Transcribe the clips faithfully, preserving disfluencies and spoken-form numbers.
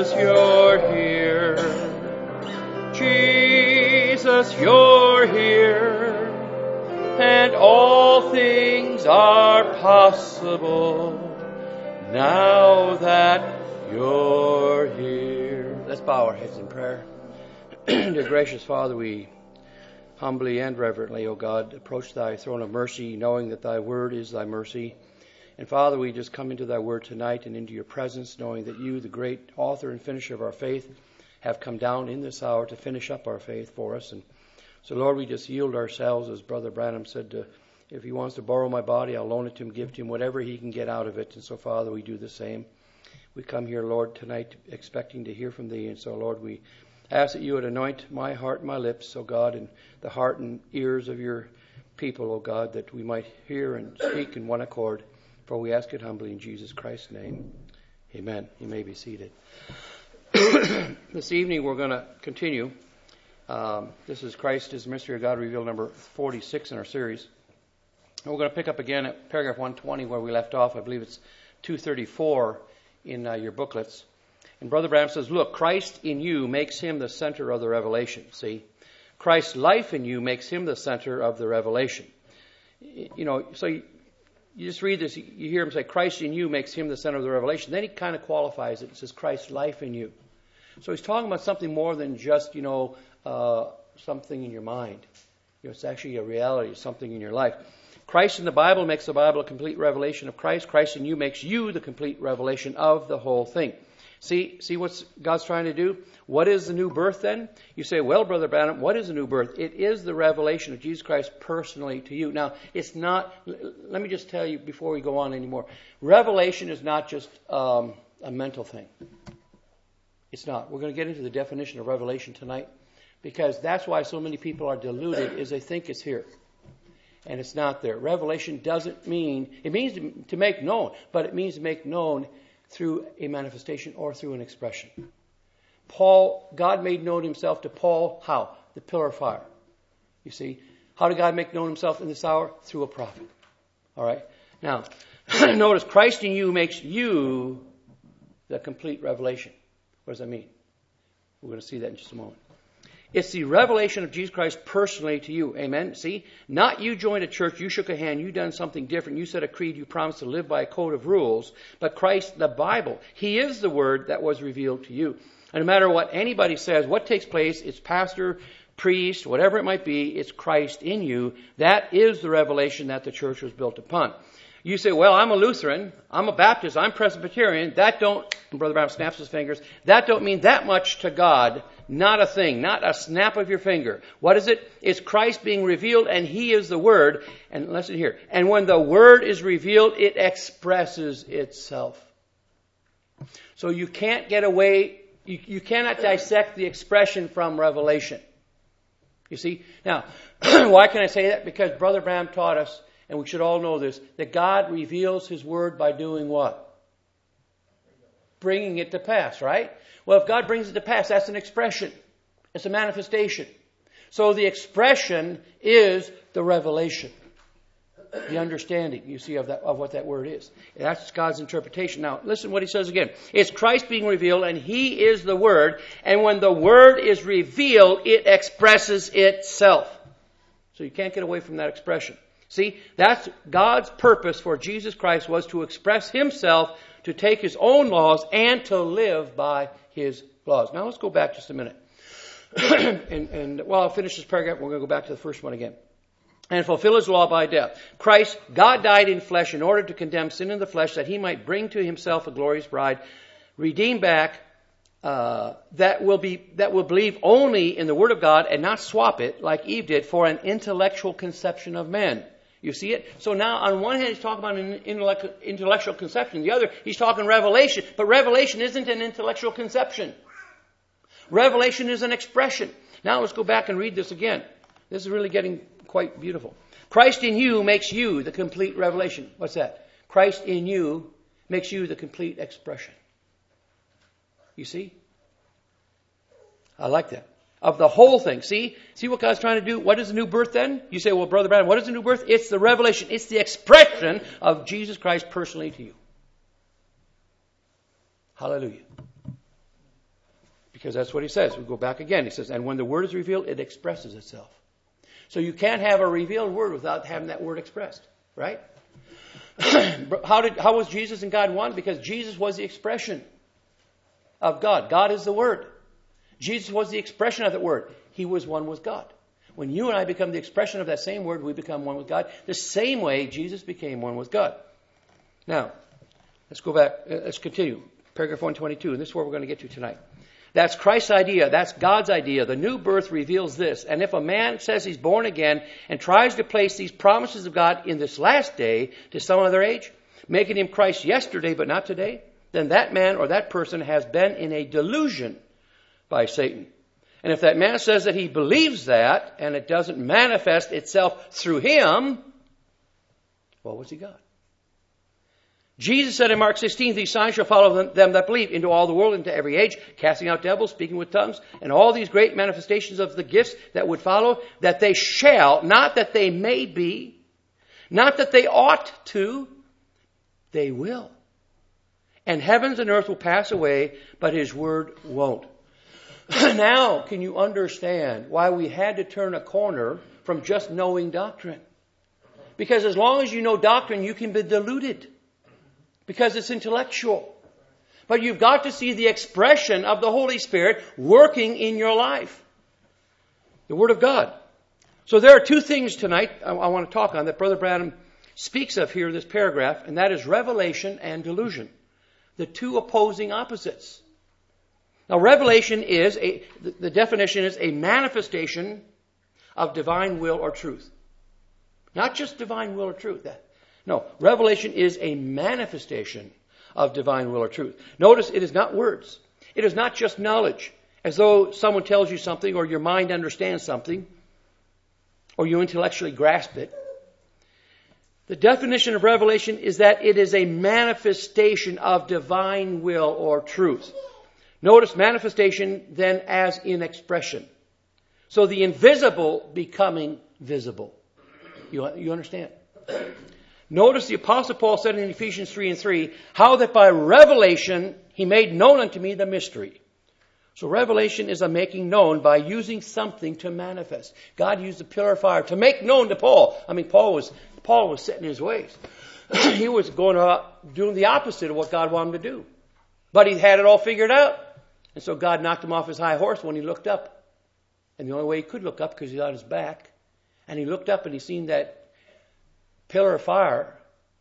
Jesus, you're here. Jesus, you're here. And all things are possible now that you're here. Let's bow our heads in prayer. Dear gracious Father, we humbly and reverently, O God, approach thy throne of mercy, knowing that thy word is thy mercy. And Father, we just come into thy word tonight and into your presence, knowing that you, the great author and finisher of our faith, have come down in this hour to finish up our faith for us. And so, Lord, we just yield ourselves, as Brother Branham said, to, if he wants to borrow my body, I'll loan it to him, give to him whatever he can get out of it. And so, Father, we do the same. We come here, Lord, tonight expecting to hear from thee. And so, Lord, we ask that you would anoint my heart and my lips, O God, and the heart and ears of your people, O God, that we might hear and speak in one accord. For we ask it humbly in Jesus Christ's name. Amen. You may be seated. This evening we're going to continue. Um, this is Christ is the Mystery of God Revealed, number forty-six in our series. And we're going to pick up again at paragraph one twenty where we left off. I believe it's two thirty-four in uh, your booklets. And Brother Branham says, look, Christ in you makes him the center of the revelation. See, Christ's life in you makes him the center of the revelation. You know, so you, you just read this, you hear him say, Christ in you makes him the center of the revelation. Then he kind of qualifies it. It says, Christ's life in you. So he's talking about something more than just, you know, uh, something in your mind. You know, it's actually a reality, something in your life. Christ in the Bible makes the Bible a complete revelation of Christ. Christ in you makes you the complete revelation of the whole thing. See, see what God's trying to do? What is the new birth then? You say, well, Brother Branham, what is the new birth? It is the revelation of Jesus Christ personally to you. Now, it's not, let me just tell you before we go on anymore. Revelation is not just um, a mental thing. It's not. We're going to get into the definition of revelation tonight because that's why so many people are deluded is they think it's here. And it's not there. Revelation doesn't mean, it means to, to make known, but it means to make known through a manifestation or through an expression. Paul, God made known himself to Paul, how? The pillar of fire. You see, how did God make known himself in this hour? Through a prophet. All right. Now, notice Christ in you makes you the complete revelation. What does that mean? We're going to see that in just a moment. It's the revelation of Jesus Christ personally to you. Amen? See? Not you joined a church, you shook a hand, you done something different, you said a creed, you promised to live by a code of rules. But Christ, the Bible, He is the Word that was revealed to you. And no matter what anybody says, what takes place, it's pastor, priest, whatever it might be, it's Christ in you. That is the revelation that the church was built upon. You say, well, I'm a Lutheran, I'm a Baptist, I'm Presbyterian. That don't, and Brother Brown snaps his fingers, that don't mean that much to God. Not a thing, not a snap of your finger. What is it? It's Christ being revealed and He is the Word. And listen here. And when the Word is revealed, it expresses itself. So you can't get away, you, you cannot dissect the expression from revelation. You see? Now, why can I say that? Because Brother Branham taught us, and we should all know this, that God reveals His Word by doing what? Bringing it to pass, right? Well, if God brings it to pass, that's an expression. It's a manifestation. So the expression is the revelation. The understanding, you see, of that of what that word is. That's God's interpretation. Now, listen what He says again. It's Christ being revealed, and He is the Word. And when the Word is revealed, it expresses itself. So you can't get away from that expression. See, that's God's purpose for Jesus Christ was to express Himself, to take His own laws, and to live by His laws. Now let's go back just a minute. and, and while I finish this paragraph, we're going to go back to the first one again. And fulfill His law by death. Christ, God died in flesh in order to condemn sin in the flesh, that He might bring to Himself a glorious bride, redeem back uh, that will be that will believe only in the Word of God and not swap it like Eve did for an intellectual conception of men. You see it? So now, on one hand, He's talking about an intellectual, intellectual conception. The other, He's talking revelation. But revelation isn't an intellectual conception. Revelation is an expression. Now let's go back and read this again. This is really getting quite beautiful. Christ in you makes you the complete revelation. What's that? Christ in you makes you the complete expression. You see? I like that. Of the whole thing. See? See what God's trying to do? What is the new birth then? You say, well, Brother Branham, what is the new birth? It's the revelation. It's the expression of Jesus Christ personally to you. Hallelujah. Because that's what he says. We go back again. He says, and when the word is revealed, it expresses itself. So you can't have a revealed word without having that word expressed, right? how did how was Jesus and God one? Because Jesus was the expression of God. God is the Word. Jesus was the expression of that Word. He was one with God. When you and I become the expression of that same Word, we become one with God. The same way Jesus became one with God. Now, let's go back. Let's continue. Paragraph one twenty-two, and this is where we're going to get to tonight. That's Christ's idea. That's God's idea. The new birth reveals this. And if a man says he's born again and tries to place these promises of God in this last day to some other age, making him Christ yesterday but not today, then that man or that person has been in a delusion by Satan. And if that man says that he believes that and it doesn't manifest itself through him, what was he got? Jesus said in Mark sixteen, these signs shall follow them that believe into all the world, into every age, casting out devils, speaking with tongues, and all these great manifestations of the gifts that would follow, that they shall, not that they may be, not that they ought to, they will. And heavens and earth will pass away, but his word won't. Now, can you understand why we had to turn a corner from just knowing doctrine? Because as long as you know doctrine, you can be deluded. Because it's intellectual. But you've got to see the expression of the Holy Spirit working in your life. The Word of God. So there are two things tonight I, I want to talk on that Brother Branham speaks of here in this paragraph, and that is revelation and delusion. The two opposing opposites. Now, revelation is, a, the, the definition is a manifestation of divine will or truth. Not just divine will or truth. That, no, revelation is a manifestation of divine will or truth. Notice it is not words. It is not just knowledge, as though someone tells you something or your mind understands something or you intellectually grasp it. The definition of revelation is that it is a manifestation of divine will or truth. Notice manifestation then as in expression. So the invisible becoming visible. You, you understand? Notice the Apostle Paul said in Ephesians three and three, how that by revelation he made known unto me the mystery. So revelation is a making known by using something to manifest. God used the pillar of fire to make known to Paul. I mean, Paul was Paul was set in his ways. He was going about doing the opposite of what God wanted him to do. But he had it all figured out. And so God knocked him off his high horse when he looked up. And the only way he could look up because he's on his back. And he looked up and he seen that pillar of fire,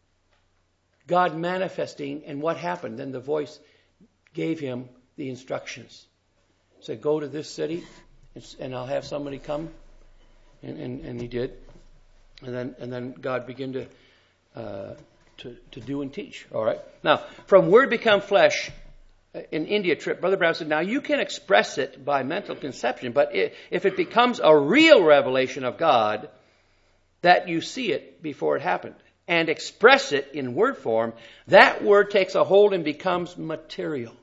God manifesting, and what happened? Then the voice gave him the instructions. Said, go to this city, and I'll have somebody come. And, and, and he did. And then and then God began to, uh, to to do and teach. All right. Now, from Word become flesh, in India trip, Brother Brown said, now you can express it by mental conception, but if it becomes a real revelation of God, that you see it before it happened, and express it in word form, that word takes a hold and becomes material.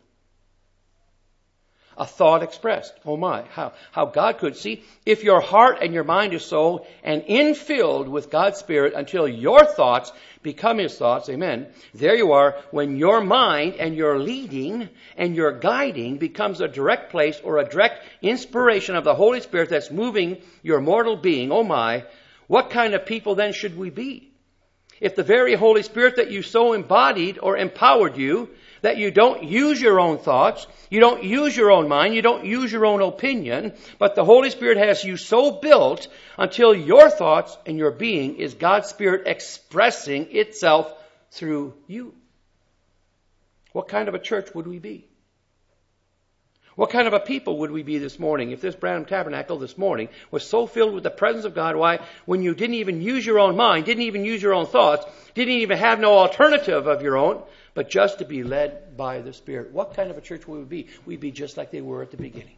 A thought expressed. Oh my, how, how God could. See, if your heart and your mind is so and infilled with God's Spirit until your thoughts become His thoughts, amen, there you are, when your mind and your leading and your guiding becomes a direct place or a direct inspiration of the Holy Spirit that's moving your mortal being, oh my, what kind of people then should we be? If the very Holy Spirit that you so embodied or empowered you, that you don't use your own thoughts, you don't use your own mind, you don't use your own opinion, but the Holy Spirit has you so built until your thoughts and your being is God's Spirit expressing itself through you. What kind of a church would we be? What kind of a people would we be this morning if this Branham Tabernacle this morning was so filled with the presence of God? Why, when you didn't even use your own mind, didn't even use your own thoughts, didn't even have no alternative of your own, but just to be led by the Spirit. What kind of a church would we be? We'd be just like they were at the beginning.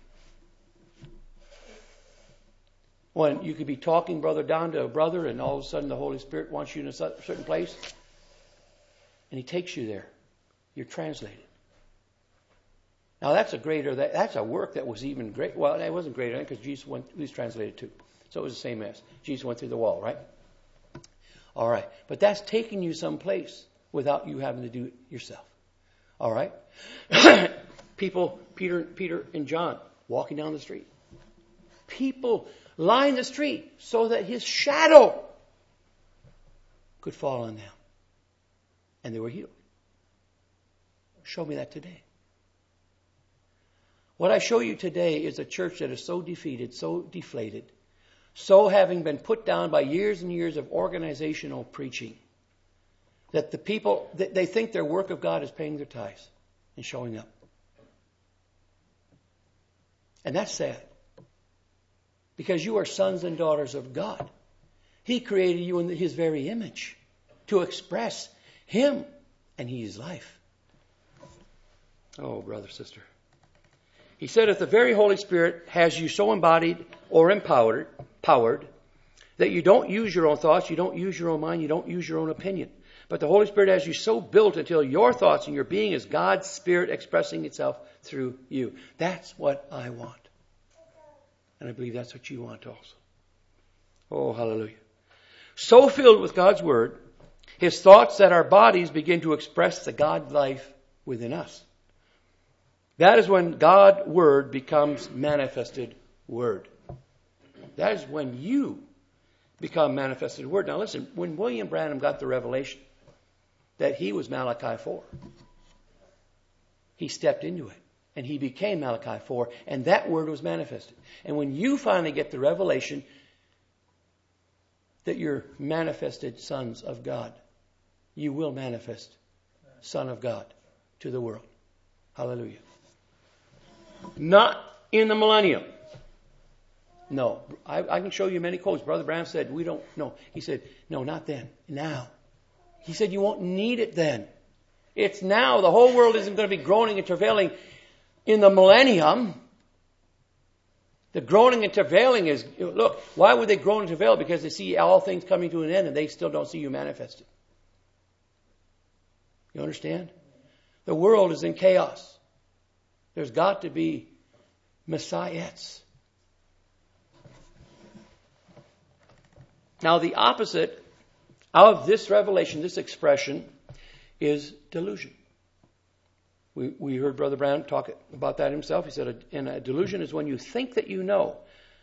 When you could be talking, Brother Don, to a brother, and all of a sudden the Holy Spirit wants you in a certain place, and He takes you there. You're translated. Now that's a greater, that's a work that was even great. Well, it wasn't greater because Jesus went, He was translated too. So it was the same as Jesus went through the wall, right? All right. But that's taking you someplace without you having to do it yourself. All right? People, Peter, Peter and John, walking down the street. People line the street so that his shadow could fall on them. And they were healed. Show me that today. What I show you today is a church that is so defeated, so deflated, so having been put down by years and years of organizational preaching, that the people, they think their work of God is paying their tithes and showing up. And that's sad. Because you are sons and daughters of God. He created you in His very image to express Him, and He is life. Oh, brother, sister. He said if the very Holy Spirit has you so embodied or empowered, powered, that you don't use your own thoughts, you don't use your own mind, you don't use your own opinion. But the Holy Spirit has you so built until your thoughts and your being is God's Spirit expressing itself through you. That's what I want. And I believe that's what you want also. Oh, hallelujah. So filled with God's Word, His thoughts that our bodies begin to express the God life within us. That is when God's Word becomes manifested Word. That is when you become manifested Word. Now listen, when William Branham got the revelation that he was Malachi four, he stepped into it. And he became Malachi four, and that word was manifested. And when you finally get the revelation that you're manifested sons of God, you will manifest Son of God to the world. Hallelujah. Not in the millennium. No. I, I can show you many quotes. Brother Branham said, we don't, no. He said, no, not then. Now. He said, you won't need it then. It's now. The whole world isn't going to be groaning and travailing in the millennium. The groaning and travailing is, look, why would they groan and travail? Because they see all things coming to an end and they still don't see you manifested. You understand? The world is in chaos. There's got to be messiahs. Now the opposite of this revelation, this expression, is delusion. We, we heard Brother Brown talk about that himself. He said, and a delusion is when you think that you know,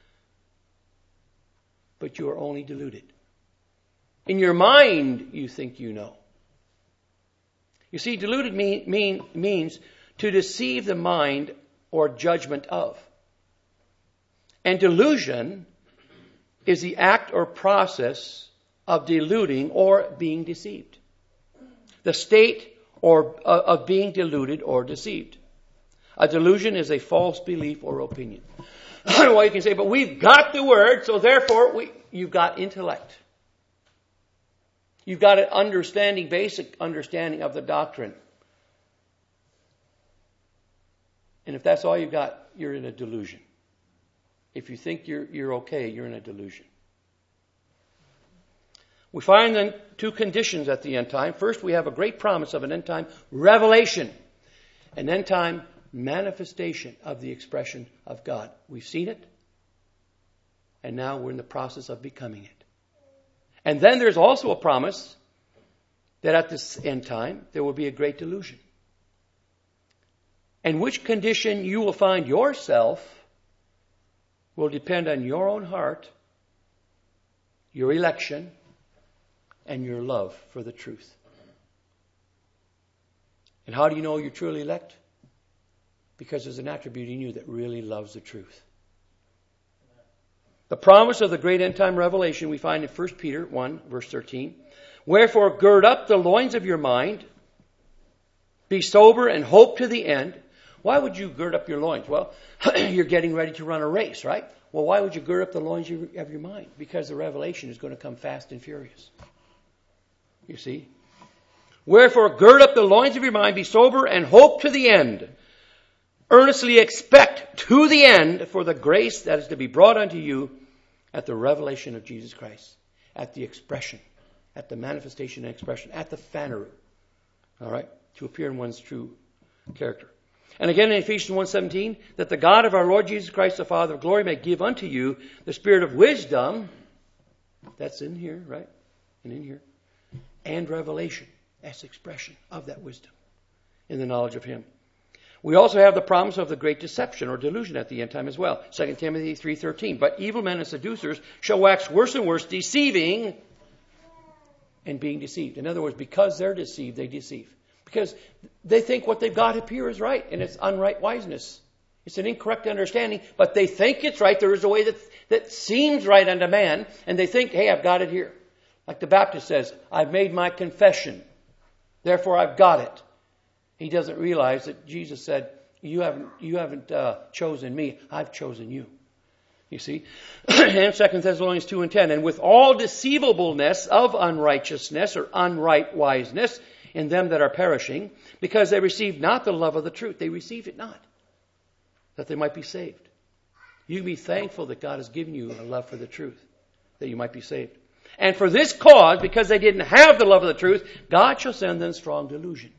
but you are only deluded. In your mind, you think you know. You see, deluded mean, mean, means to deceive the mind or judgment of. And delusion is the act or process of deluding or being deceived. The state or uh, of being deluded or deceived. A delusion is a false belief or opinion. Well, you can say, but we've got the Word, so therefore we, you've got intellect. You've got an understanding, basic understanding of the doctrine. And if that's all you've got, you're in a delusion. If you think you're, you're okay, you're in a delusion. We find then two conditions at the end time. First, we have a great promise of an end time revelation, an end time manifestation of the expression of God. We've seen it, and now we're in the process of becoming it. And then there's also a promise that at this end time there will be a great delusion. And which condition you will find yourself will depend on your own heart, your election, and your love for the truth. And how do you know you're truly elect? Because there's an attribute in you that really loves the truth. The promise of the great end time revelation we find in First Peter one, verse thirteen. Wherefore gird up the loins of your mind, be sober and hope to the end. Why would you gird up your loins? Well, you're getting ready to run a race, right? Well, why would you gird up the loins of your mind? Because the revelation is going to come fast and furious. You see? Wherefore, gird up the loins of your mind, be sober, and hope to the end. Earnestly expect to the end for the grace that is to be brought unto you at the revelation of Jesus Christ, at the expression, at the manifestation and expression, at the phaneru. All right? To appear in one's true character. And again in Ephesians one seventeen, that the God of our Lord Jesus Christ, the Father of glory, may give unto you the spirit of wisdom. That's in here, right? And in here. And revelation as expression of that wisdom in the knowledge of Him. We also have the promise of the great deception or delusion at the end time as well. Second Timothy three thirteen. But evil men and seducers shall wax worse and worse, deceiving and being deceived. In other words, because they're deceived, they deceive. Because they think what they've got up here is right, and it's unright wiseness. It's an incorrect understanding, but they think it's right. There is a way that, that seems right unto man, and they think, hey, I've got it here. Like the Baptist says, I've made my confession, therefore I've got it. He doesn't realize that Jesus said, you haven't, you haven't uh, chosen me, I've chosen you. You see? And Second Thessalonians two and ten. And with all deceivableness of unrighteousness or unright wiseness in them that are perishing, because they receive not the love of the truth. They receive it not, that they might be saved. You can be thankful that God has given you a love for the truth, that you might be saved. And for this cause, because they didn't have the love of the truth, God shall send them strong delusion,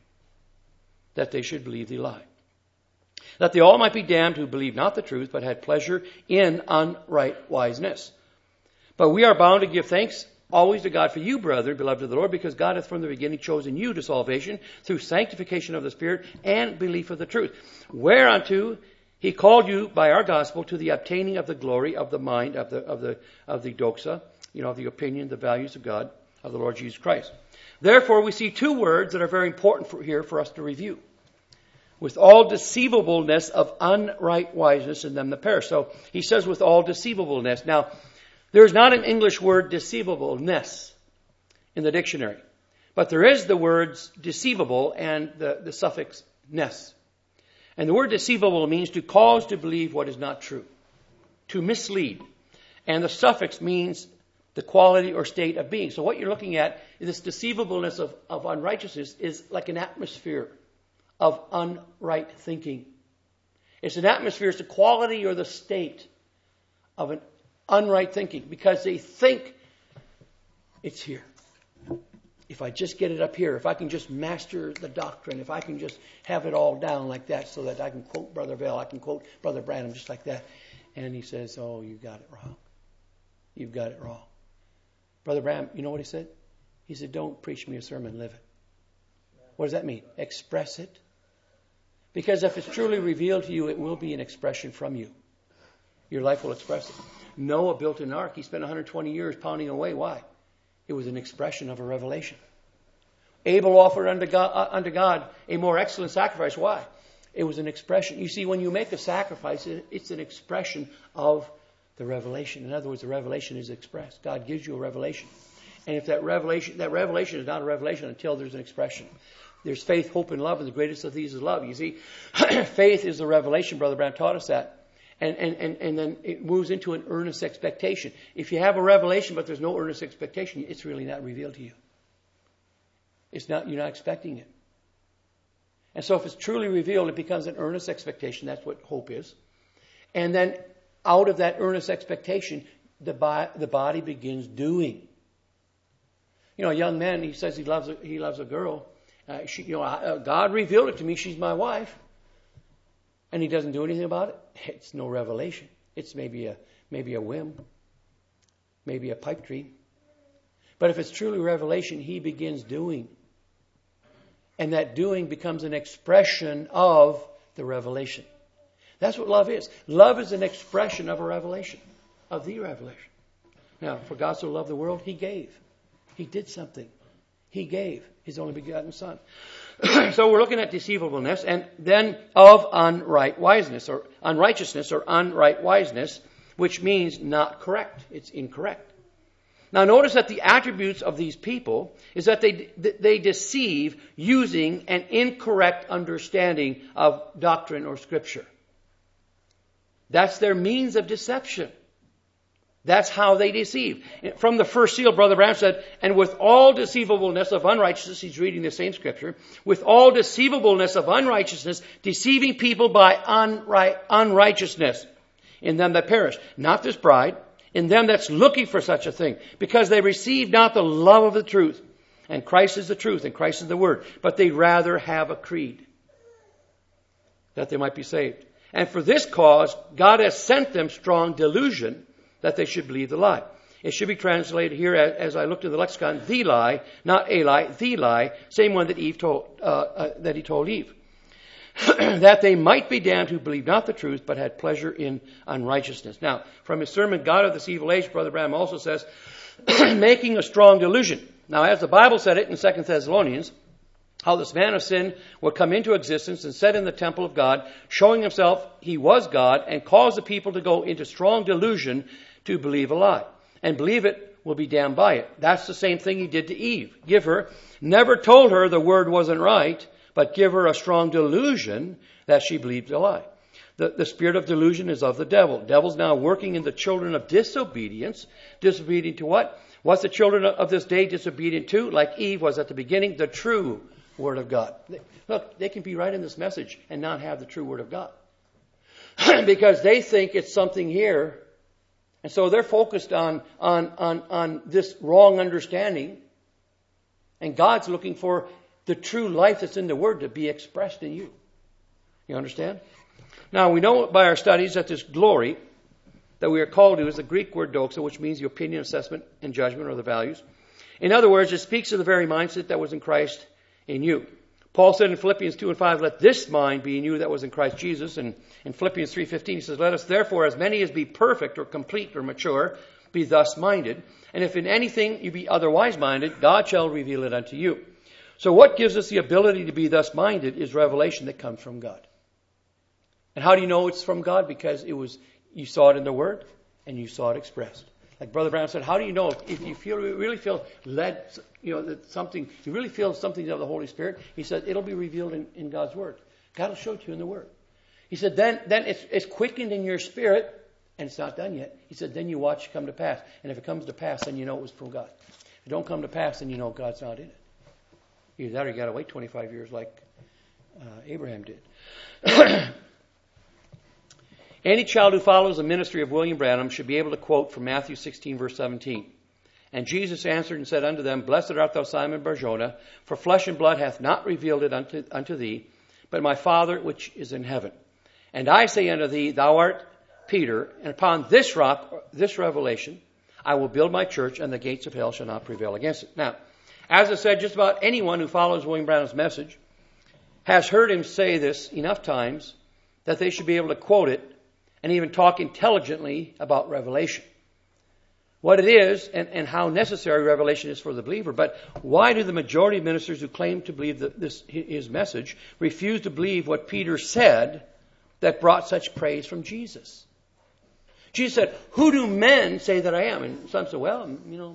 that they should believe the lie. That they all might be damned who believed not the truth, but had pleasure in unright wiseness. But we are bound to give thanks always to God for you, brethren, beloved of the Lord, because God hath from the beginning chosen you to salvation through sanctification of the Spirit and belief of the truth. Whereunto He called you by our gospel to the obtaining of the glory of the mind of the of the of the doxa, you know, of the opinion, the values of God, of the Lord Jesus Christ. Therefore, we see two words that are very important for here for us to review. With all deceivableness of unright wiseness in them that perish. So he says with all deceivableness. Now, there's not an English word deceivableness in the dictionary. But there is the words deceivable and the, the suffix ness. And the word deceivable means to cause to believe what is not true. To mislead. And the suffix means the quality or state of being. So what you're looking at is this deceivableness of, of unrighteousness is like an atmosphere of unright thinking. It's an atmosphere, it's the quality or the state of an unright thinking, because they think it's here. If I just get it up here, if I can just master the doctrine, if I can just have it all down like that so that I can quote Brother Vale, I can quote Brother Branham just like that. And he says, oh, you got it wrong. You've got it wrong. Brother Branham, you know what he said? He said, don't preach me a sermon, live it. What does that mean? Express it. Because if it's truly revealed to you, it will be an expression from you. Your life will express it. Noah built an ark. He spent one hundred twenty years pounding away. Why? It was an expression of a revelation. Abel offered unto God, uh, unto God a more excellent sacrifice. Why? It was an expression. You see, when you make a sacrifice, it, it's an expression of the revelation. In other words, the revelation is expressed. God gives you a revelation. And if that revelation, that revelation is not a revelation until there's an expression. There's faith, hope, and love, and the greatest of these is love. You see, faith is the revelation. Brother Branham taught us that. And, and, and, and then it moves into an earnest expectation. If you have a revelation but there's no earnest expectation, it's really not revealed to you. It's not, you're not expecting it. And so if it's truly revealed, it becomes an earnest expectation. That's what hope is. And then out of that earnest expectation, the, bo- the body begins doing. You know, a young man, he says he loves a, he loves a girl. Uh, she, you know, uh, God revealed it to me. She's my wife. And he doesn't do anything about it. It's no revelation. It's maybe a maybe a whim, maybe a pipe dream. But if it's truly revelation, he begins doing. And that doing becomes an expression of the revelation. That's what love is. Love is an expression of a revelation, of the revelation. Now, for God so loved the world, he gave. He did something. He gave his only begotten Son. So we're looking at deceivableness, and then of unright wiseness, or unrighteousness, or unright wiseness, which means not correct. It's incorrect. Now notice that the attributes of these people is that they they deceive using an incorrect understanding of doctrine or Scripture. That's their means of deception. That's how they deceive. From the first seal, Brother Branham said, and with all deceivableness of unrighteousness, he's reading the same scripture, with all deceivableness of unrighteousness, deceiving people by unright, unrighteousness in them that perish. Not this pride, in them that's looking for such a thing, because they receive not the love of the truth. And Christ is the truth, and Christ is the word. But they rather have a creed, that they might be saved. And for this cause, God has sent them strong delusion, that they should believe the lie. It should be translated here, as, as I looked in the lexicon, the lie, not a lie, the lie, same one that Eve told, uh, uh, that he told Eve. that they might be damned who believed not the truth, but had pleasure in unrighteousness. Now, from his sermon, God of this evil age, Brother Branham also says, making a strong delusion. Now, as the Bible said it in Second Thessalonians, how this man of sin would come into existence and set in the temple of God, showing himself he was God, and cause the people to go into strong delusion to believe a lie. And believe it will be damned by it. That's the same thing he did to Eve. Give her, never told her the word wasn't right, but give her a strong delusion that she believed a lie. The, the spirit of delusion is of the devil. Devil's now working in the children of disobedience. Disobedient to what? What's the children of this day disobedient to? Like Eve was at the beginning, the true Word of God. Look, they can be right in this message and not have the true Word of God. Because they think it's something here. And so they're focused on, on, on, on this wrong understanding. And God's looking for the true life that's in the Word to be expressed in you. You understand? Now, we know by our studies that this glory that we are called to is the Greek word doxa, which means the opinion, assessment, and judgment, or the values. In other words, it speaks of the very mindset that was in Christ in you. Paul said in Philippians two and five, let this mind be in you that was in Christ Jesus. And in Philippians three fifteen, he says, let us therefore, as many as be perfect or complete or mature, be thus minded. And if in anything you be otherwise minded, God shall reveal it unto you. So what gives us the ability to be thus minded is revelation that comes from God. And how do you know it's from God? Because it was you saw it in the Word and you saw it expressed. Like Brother Brown said, how do you know if, if you feel really feel led, you know, that something, you really feel something of the Holy Spirit? He said, it'll be revealed in, in God's Word. God will show it to you in the Word. He said, then, then it's, it's quickened in your spirit, and it's not done yet. He said, then you watch it come to pass. And if it comes to pass, then you know it was from God. If it don't come to pass, then you know God's not in it. Either that or you got to wait twenty-five years like uh, Abraham did. Any child who follows the ministry of William Branham should be able to quote from Matthew sixteen, verse seventeen. And Jesus answered and said unto them, Blessed art thou, Simon Bar-Jonah, for flesh and blood hath not revealed it unto, unto thee, but my Father which is in heaven. And I say unto thee, thou art Peter, and upon this rock, this revelation, I will build my church, and the gates of hell shall not prevail against it. Now, as I said, just about anyone who follows William Branham's message has heard him say this enough times that they should be able to quote it and even talk intelligently about revelation. What it is and, and how necessary revelation is for the believer. But why do the majority of ministers who claim to believe that this his message refuse to believe what Peter said that brought such praise from Jesus? Jesus said, who do men say that I am? And some say, well, you know,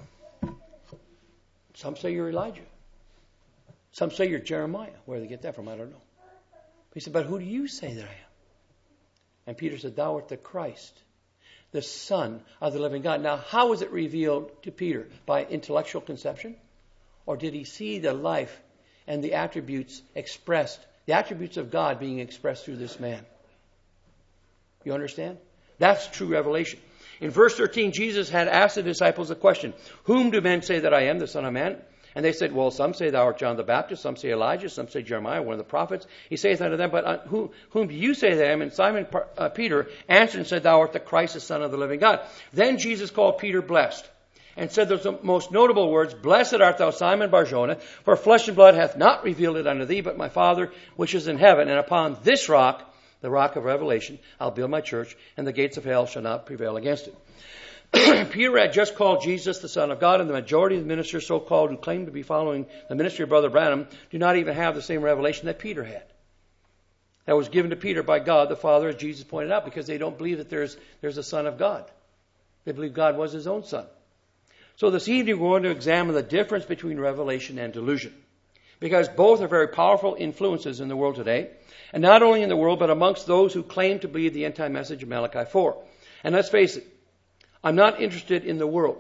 some say you're Elijah. Some say you're Jeremiah. Where they get that from, I don't know. He said, but who do you say that I am? And Peter said, thou art the Christ, the Son of the living God. Now, how was it revealed to Peter? By intellectual conception? Or did he see the life and the attributes expressed, the attributes of God being expressed through this man? You understand? That's true revelation. In verse thirteen, Jesus had asked the disciples a question. Whom do men say that I am, the Son of Man? And they said, well, some say thou art John the Baptist, some say Elijah, some say Jeremiah, one of the prophets. He saith unto them, but uh, who, whom do you say that I am? And Simon uh, Peter answered and said, thou art the Christ, the Son of the living God. Then Jesus called Peter blessed, and said those most notable words, Blessed art thou, Simon Bar-Jonah, for flesh and blood hath not revealed it unto thee, but my Father which is in heaven. And upon this rock, the rock of revelation, I'll build my church, and the gates of hell shall not prevail against it. Peter had just called Jesus the Son of God, and the majority of the ministers so-called who claim to be following the ministry of Brother Branham do not even have the same revelation that Peter had. That was given to Peter by God the Father, as Jesus pointed out, because they don't believe that there's, there's a Son of God. They believe God was His own Son. So this evening we're going to examine the difference between revelation and delusion, because both are very powerful influences in the world today, and not only in the world, but amongst those who claim to believe the end-time message of Malachi four. And let's face it, I'm not interested in the world.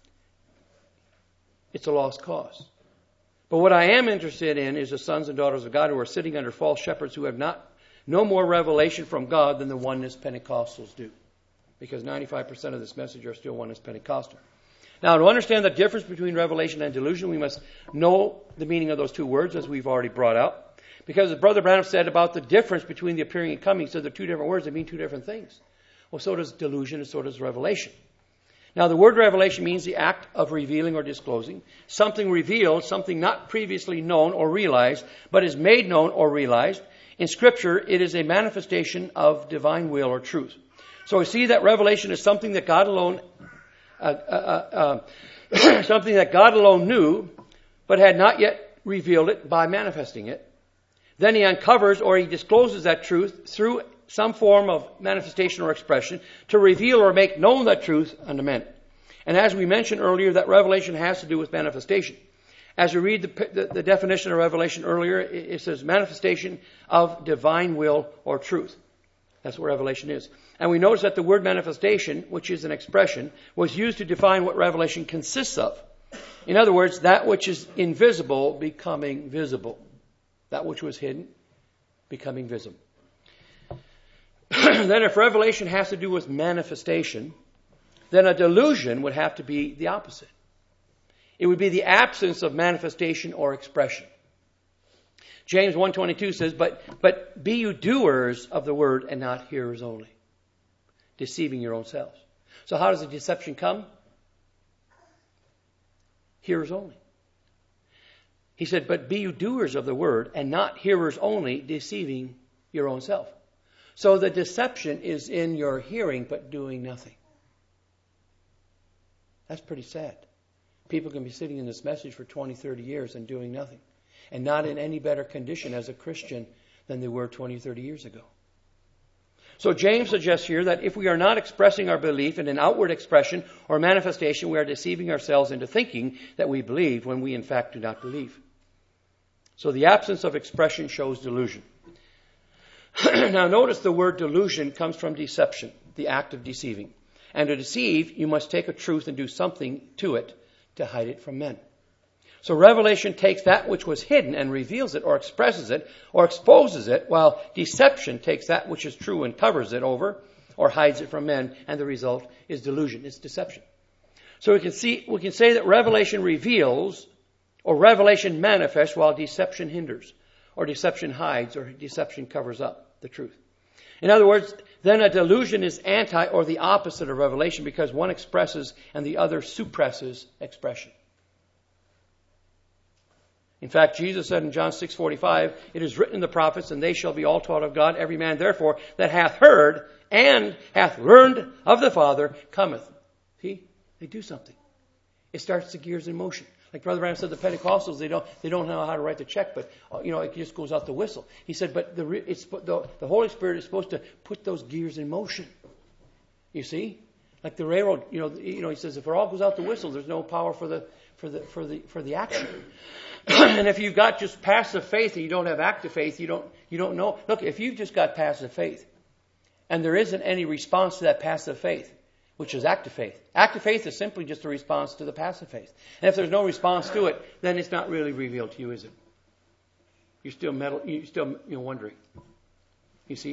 It's a lost cause. But what I am interested in is the sons and daughters of God who are sitting under false shepherds who have not no more revelation from God than the oneness Pentecostals do. Because ninety-five percent of this message are still oneness Pentecostal. Now, to understand the difference between revelation and delusion, we must know the meaning of those two words, as we've already brought out. Because as Brother Branham said about the difference between the appearing and coming, he said they're two different words that mean two different things. Well, so does delusion and so does revelation. Now, the word revelation means the act of revealing or disclosing. Something revealed, something not previously known or realized, but is made known or realized. In Scripture, it is a manifestation of divine will or truth. So we see that revelation is something that God alone, uh, uh, uh, something that God alone knew, but had not yet revealed it by manifesting it. Then he uncovers or he discloses that truth through some form of manifestation or expression to reveal or make known that truth unto men. And as we mentioned earlier, that revelation has to do with manifestation. As we read the, the, the definition of revelation earlier, it, it says manifestation of divine will or truth. That's what revelation is. And we notice that the word manifestation, which is an expression, was used to define what revelation consists of. In other words, that which is invisible becoming visible. That which was hidden becoming visible. Then if revelation has to do with manifestation, then a delusion would have to be the opposite. It would be the absence of manifestation or expression. James one twenty-two says, but, but be you doers of the word and not hearers only, deceiving your own selves. So how does the deception come? Hearers only. He said, but be you doers of the word and not hearers only, deceiving your own self. So the deception is in your hearing but doing nothing. That's pretty sad. People can be sitting in this message for twenty, thirty years and doing nothing. And not in any better condition as a Christian than they were twenty, thirty years ago. So James suggests here that if we are not expressing our belief in an outward expression or manifestation, we are deceiving ourselves into thinking that we believe when we in fact do not believe. So the absence of expression shows delusion. Now notice the word delusion comes from deception, the act of deceiving. And to deceive, you must take a truth and do something to it to hide it from men. So revelation takes that which was hidden and reveals it or expresses it or exposes it, while deception takes that which is true and covers it over or hides it from men, and the result is delusion. It's deception. So we can see, we can say that revelation reveals or revelation manifests while deception hinders or deception hides or deception covers up the truth. In other words, then a delusion is anti or the opposite of revelation because one expresses and the other suppresses expression. In fact, Jesus said in John six forty-five, it is written in the prophets, and they shall be all taught of God. Every man, therefore, that hath heard and hath learned of the Father cometh. See? They do something. It starts the gears in motion. Like Brother Branham said, the Pentecostals, they don't they don't know how to write the check, but you know it just goes out the whistle. He said, but the it's the, the Holy Spirit is supposed to put those gears in motion. You see, like the railroad. You know, you know. He says, if it all goes out the whistle, there's no power for the for the for the for the action. And if you've got just passive faith and you don't have active faith, you don't you don't know. Look, if you've just got passive faith, and there isn't any response to that passive faith, which is active faith. Active faith is simply just a response to the passive faith. And if there's no response to it, then it's not really revealed to you, is it? You're still metal, you're still you know, wondering. You see?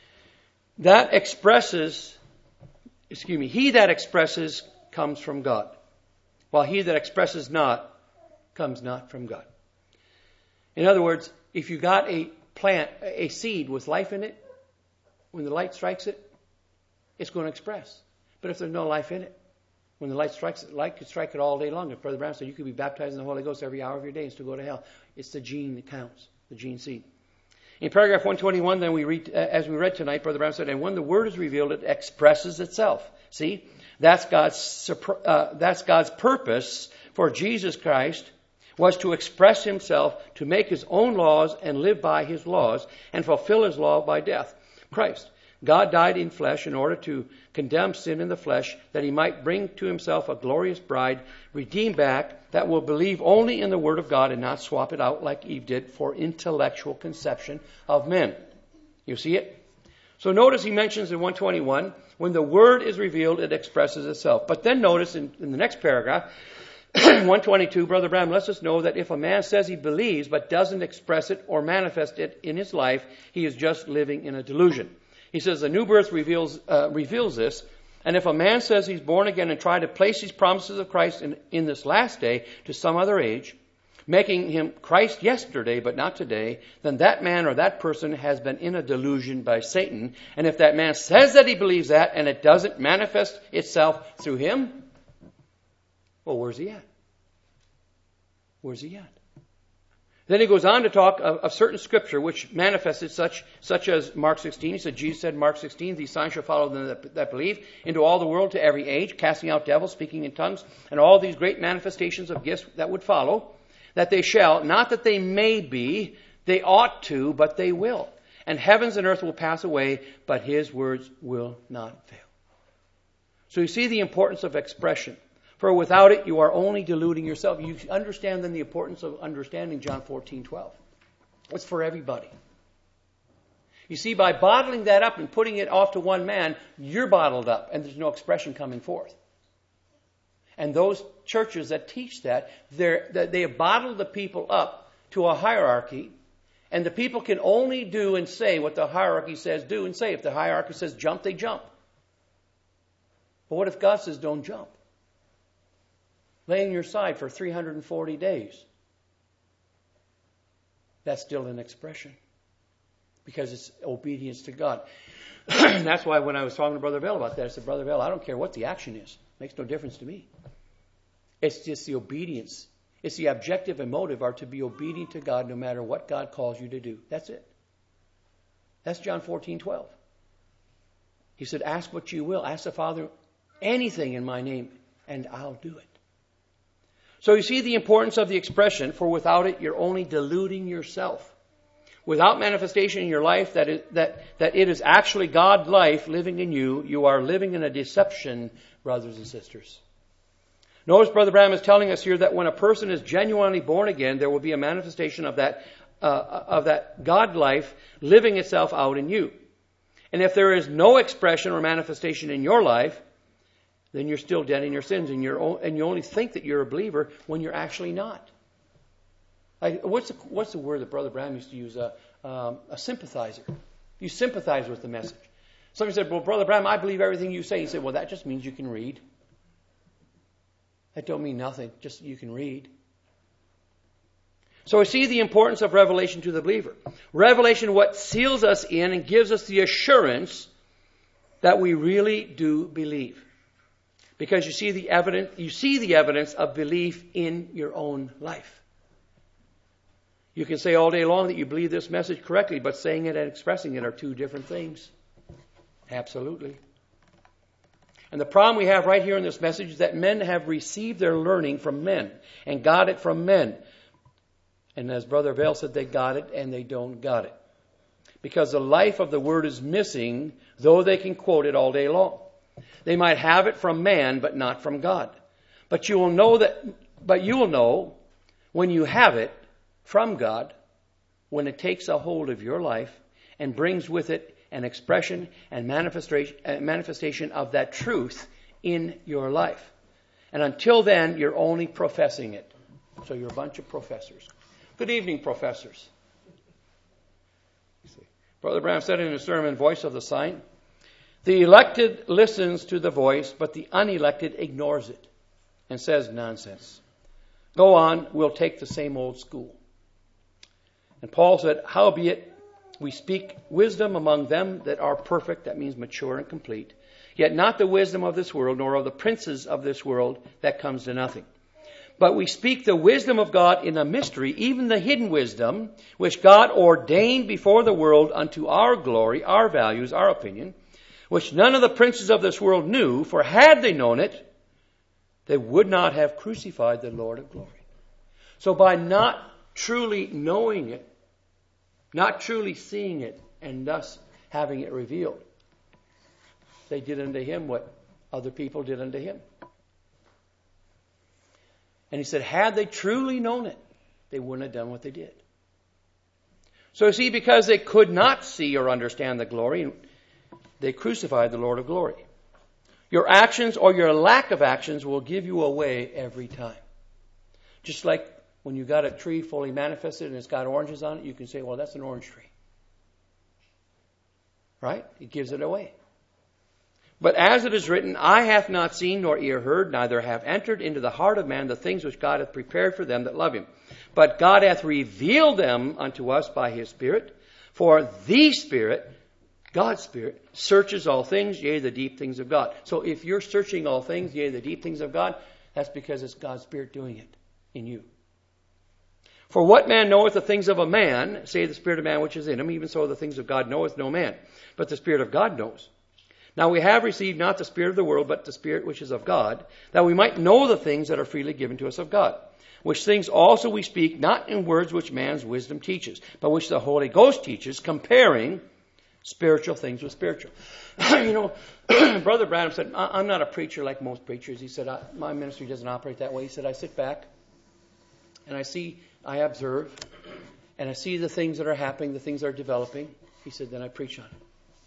That expresses, excuse me, he that expresses comes from God, while he that expresses not comes not from God. In other words, if you got a plant, a seed with life in it, when the light strikes it, it's going to express. But if there's no life in it, when the light strikes it, light could strike it all day long. If Brother Branham said you could be baptized in the Holy Ghost every hour of your day and still go to hell. It's the gene that counts, the gene seed. In paragraph one twenty-one, then we read, as we read tonight, Brother Branham said, and when the word is revealed, it expresses itself. See, that's God's uh, that's God's purpose for Jesus Christ, was to express himself, to make his own laws and live by his laws and fulfill his law by death. Christ. God died in flesh in order to condemn sin in the flesh, that he might bring to himself a glorious bride, redeemed back, that will believe only in the word of God and not swap it out like Eve did for intellectual conception of men. You see it? So notice he mentions in one twenty-one, when the word is revealed, it expresses itself. But then notice in, in the next paragraph, one twenty-two, Brother Branham lets us know that if a man says he believes but doesn't express it or manifest it in his life, he is just living in a delusion. He says the new birth reveals uh, reveals this. And if a man says he's born again and try to place these promises of Christ in, in this last day to some other age, making him Christ yesterday but not today, then that man or that person has been in a delusion by Satan. And if that man says that he believes that and it doesn't manifest itself through him, well, where's he at? Where's he at? Then he goes on to talk of, of certain scripture which manifested such such as Mark sixteen. He said, Jesus said in Mark sixteen, these signs shall follow them that, that believe into all the world to every age, casting out devils, speaking in tongues, and all these great manifestations of gifts that would follow, that they shall, not that they may be, they ought to, but they will. And heavens and earth will pass away, but his words will not fail. So you see the importance of expression. For without it, you are only deluding yourself. You understand then the importance of understanding John fourteen twelve. It's for everybody. You see, by bottling that up and putting it off to one man, you're bottled up and there's no expression coming forth. And those churches that teach that, that they have bottled the people up to a hierarchy, and the people can only do and say what the hierarchy says do and say. If the hierarchy says jump, they jump. But what if God says don't jump? Lay on your side for three hundred forty days. That's still an expression. Because it's obedience to God. And that's why when I was talking to Brother Bell about that, I said, Brother Bell, I don't care what the action is. It makes no difference to me. It's just the obedience. It's the objective and motive are to be obedient to God no matter what God calls you to do. That's it. That's John fourteen twelve. He said, ask what you will. Ask the Father anything in my name, and I'll do it. So you see the importance of the expression, for without it, you're only deluding yourself. Without manifestation in your life that it, that, that it is actually God life living in you, you are living in a deception, brothers and sisters. Notice Brother Branham is telling us here that when a person is genuinely born again, there will be a manifestation of that, uh, of that God life living itself out in you. And if there is no expression or manifestation in your life, then you're still dead in your sins, and you're and you only think that you're a believer when you're actually not. Like, what's the, what's the word that Brother Branham used to use? Uh, um, a sympathizer. You sympathize with the message. Somebody said, well, Brother Branham, I believe everything you say. He said, well, that just means you can read. That don't mean nothing. Just you can read. So we see the importance of revelation to the believer. Revelation, what seals us in and gives us the assurance that we really do believe. Because you see the evidence, you see the evidence of belief in your own life. You can say all day long that you believe this message correctly, but saying it and expressing it are two different things. Absolutely. And the problem we have right here in this message is that men have received their learning from men and got it from men. And as Brother Vail said, they got it and they don't got it. Because the life of the Word is missing, though they can quote it all day long. They might have it from man, but not from God. But you will know that, but you will know when you have it from God, when it takes a hold of your life and brings with it an expression and manifestation, uh, manifestation of that truth in your life. And until then, you're only professing it. So you're a bunch of professors. Good evening, professors. Brother Branham said in his sermon, Voice of the Sign, the elected listens to the voice, but the unelected ignores it and says nonsense. Go on, we'll take the same old school. And Paul said, howbeit we speak wisdom among them that are perfect, that means mature and complete, yet not the wisdom of this world, nor of the princes of this world, that comes to nothing. But we speak the wisdom of God in a mystery, even the hidden wisdom, which God ordained before the world unto our glory, our values, our opinion, which none of the princes of this world knew, for had they known it, they would not have crucified the Lord of glory. So by not truly knowing it, not truly seeing it, and thus having it revealed, they did unto him what other people did unto him. And he said, had they truly known it, they wouldn't have done what they did. So see, because they could not see or understand the glory, they crucified the Lord of glory. Your actions or your lack of actions will give you away every time. Just like when you got a tree fully manifested and it's got oranges on it, you can say, well, that's an orange tree. Right? It gives it away. But as it is written, eye hath not seen nor ear heard, neither have entered into the heart of man the things which God hath prepared for them that love him. But God hath revealed them unto us by his Spirit. For the Spirit, God's Spirit, searches all things, yea, the deep things of God. So if you're searching all things, yea, the deep things of God, that's because it's God's Spirit doing it in you. For what man knoweth the things of a man, save the spirit of man which is in him, even so the things of God knoweth no man, but the Spirit of God knows. Now we have received not the spirit of the world, but the Spirit which is of God, that we might know the things that are freely given to us of God. Which things also we speak, not in words which man's wisdom teaches, but which the Holy Ghost teaches, comparing spiritual things with spiritual. You know, Brother Branham said, I'm not a preacher like most preachers. He said, my ministry doesn't operate that way. He said, I sit back and I see, I observe, and I see the things that are happening, the things that are developing. He said, then I preach on it.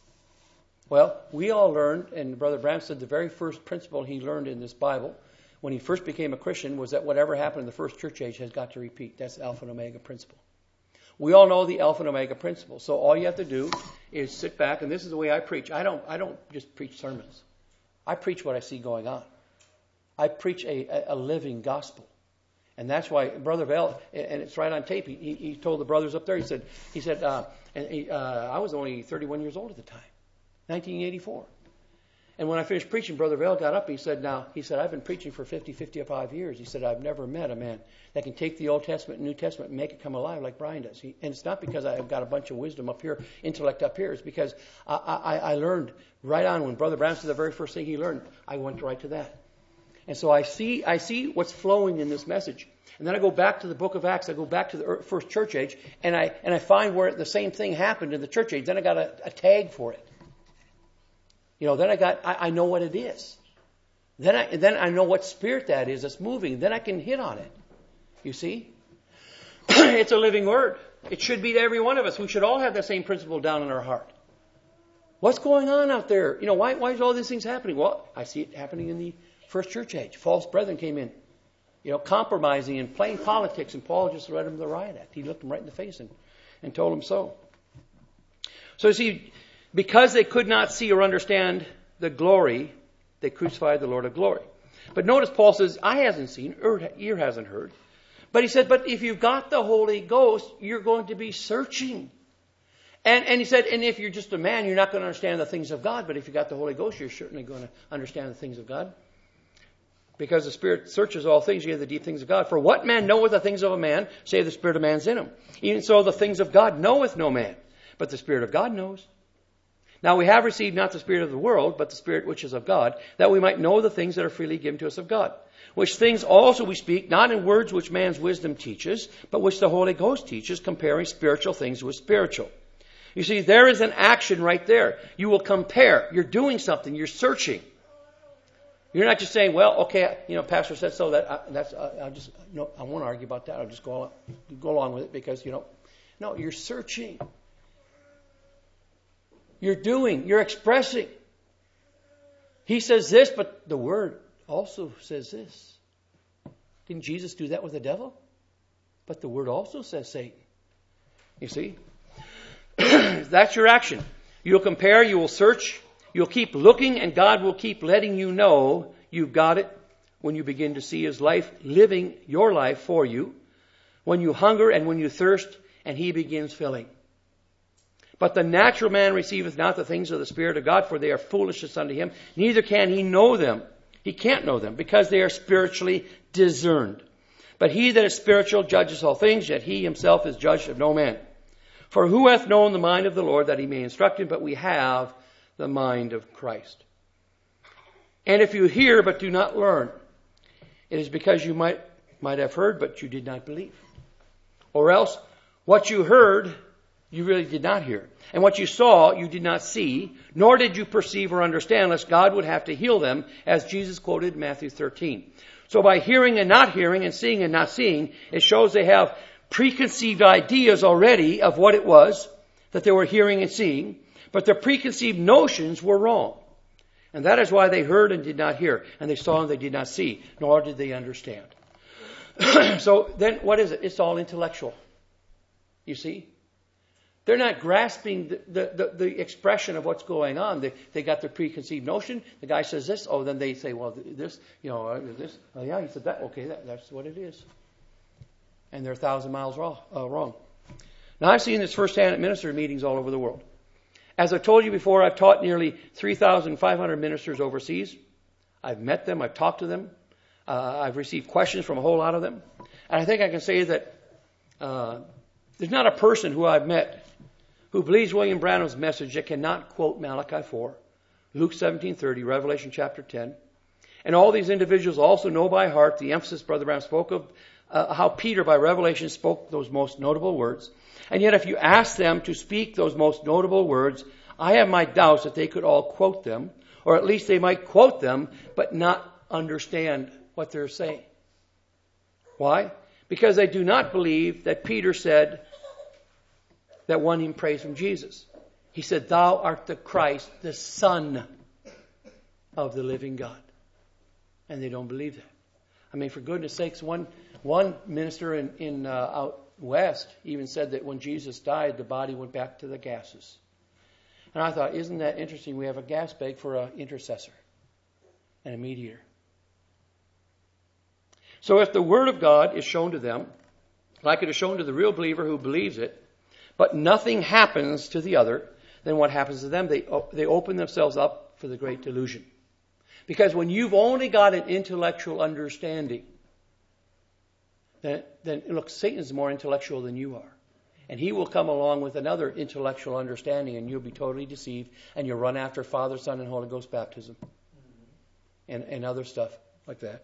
Well, we all learned, and Brother Branham said the very first principle he learned in this Bible when he first became a Christian was that whatever happened in the first church age has got to repeat. That's the Alpha and Omega principle. We all know the Alpha and Omega principle. So all you have to do is sit back, and this is the way I preach. I don't I don't just preach sermons. I preach what I see going on. I preach a, a living gospel. And that's why Brother Bell, and it's right on tape, he, he told the brothers up there, he said, he said, uh, and he, uh, I was only thirty-one years old at the time, nineteen eighty-four. And when I finished preaching, Brother Bell got up, he said, now, he said, I've been preaching for fifty, fifty-five years. He said, I've never met a man that can take the Old Testament and New Testament and make it come alive like Brian does. He, and it's not because I've got a bunch of wisdom up here, intellect up here. It's because I, I, I learned right on when Brother Branham said the very first thing he learned, I went right to that. And so I see, I see what's flowing in this message. And then I go back to the book of Acts. I go back to the first church age, and I and I find where the same thing happened in the church age. Then I got a, a tag for it. You know, then I got, I, I know what it is. Then I then I know what spirit that is that's moving. Then I can hit on it. You see? It's a living word. It should be to every one of us. We should all have that same principle down in our heart. What's going on out there? You know, why why is all these things happening? Well, I see it happening in the first church age. False brethren came in, you know, compromising and playing politics, and Paul just read them the riot act. He looked them right in the face and, and told them so. So you see, because they could not see or understand the glory, they crucified the Lord of glory. But notice Paul says, eye hasn't seen, ear hasn't heard. But he said, but if you've got the Holy Ghost, you're going to be searching. And, and he said, and if you're just a man, you're not going to understand the things of God. But if you've got the Holy Ghost, you're certainly going to understand the things of God. Because the Spirit searches all things, you have the deep things of God. For what man knoweth the things of a man, save the Spirit of man's in him? Even so the things of God knoweth no man, but the Spirit of God knows. Now we have received not the spirit of the world, but the Spirit which is of God, that we might know the things that are freely given to us of God. Which things also we speak, not in words which man's wisdom teaches, but which the Holy Ghost teaches, comparing spiritual things with spiritual. You see, there is an action right there. You will compare. You're doing something. You're searching. You're not just saying, well, okay, you know, Pastor said so. That I, that's uh, I'll just no, I won't argue about that. I'll just go along, go along with it because you know, no, you're searching. You're doing. You're expressing. He says this, but the Word also says this. Didn't Jesus do that with the devil? But the Word also says Satan. You see, that's your action. You'll compare. You will search. You'll keep looking, and God will keep letting you know you've got it when you begin to see His life living your life for you, when you hunger and when you thirst, and He begins filling. But the natural man receiveth not the things of the Spirit of God, for they are foolishness unto him. Neither can he know them. He can't know them, because they are spiritually discerned. But he that is spiritual judges all things, yet he himself is judged of no man. For who hath known the mind of the Lord, that he may instruct him? But we have the mind of Christ. And if you hear but do not learn, it is because you might might have heard, but you did not believe. Or else, what you heard, you really did not hear. And what you saw, you did not see, nor did you perceive or understand, lest God would have to heal them, as Jesus quoted in Matthew thirteen. So by hearing and not hearing, and seeing and not seeing, it shows they have preconceived ideas already of what it was that they were hearing and seeing, but their preconceived notions were wrong. And that is why they heard and did not hear, and they saw and they did not see, nor did they understand. So then what is it? It's all intellectual. You see? They're not grasping the, the, the, the expression of what's going on. They, they got their preconceived notion. The guy says this. Oh, then they say, well, this, you know, this. Oh, yeah, he said that. Okay, that, that's what it is. And they're a thousand miles wrong. Uh, wrong. Now, I've seen this firsthand at minister meetings all over the world. As I told you before, I've taught nearly three thousand five hundred ministers overseas. I've met them. I've talked to them. Uh, I've received questions from a whole lot of them. And I think I can say that Uh, there's not a person who I've met who believes William Branham's message that cannot quote Malachi four, Luke seventeen thirty, Revelation chapter ten. And all these individuals also know by heart the emphasis Brother Branham spoke of, uh, how Peter by revelation spoke those most notable words. And yet if you ask them to speak those most notable words, I have my doubts that they could all quote them, or at least they might quote them, but not understand what they're saying. Why? Because they do not believe that Peter said that won him praise from Jesus. He said, "Thou art the Christ, the Son of the living God." And they don't believe that. I mean, for goodness sakes, one one minister in, in uh, out west even said that when Jesus died, the body went back to the gases. And I thought, isn't that interesting? We have a gas bag for an intercessor and a mediator. So if the Word of God is shown to them, like it is shown to the real believer who believes it, but nothing happens to the other, then what happens to them? They, they open themselves up for the great delusion. Because when you've only got an intellectual understanding, then, then look, Satan is more intellectual than you are. And he will come along with another intellectual understanding, and you'll be totally deceived, and you'll run after Father, Son, and Holy Ghost baptism. And, and other stuff like that.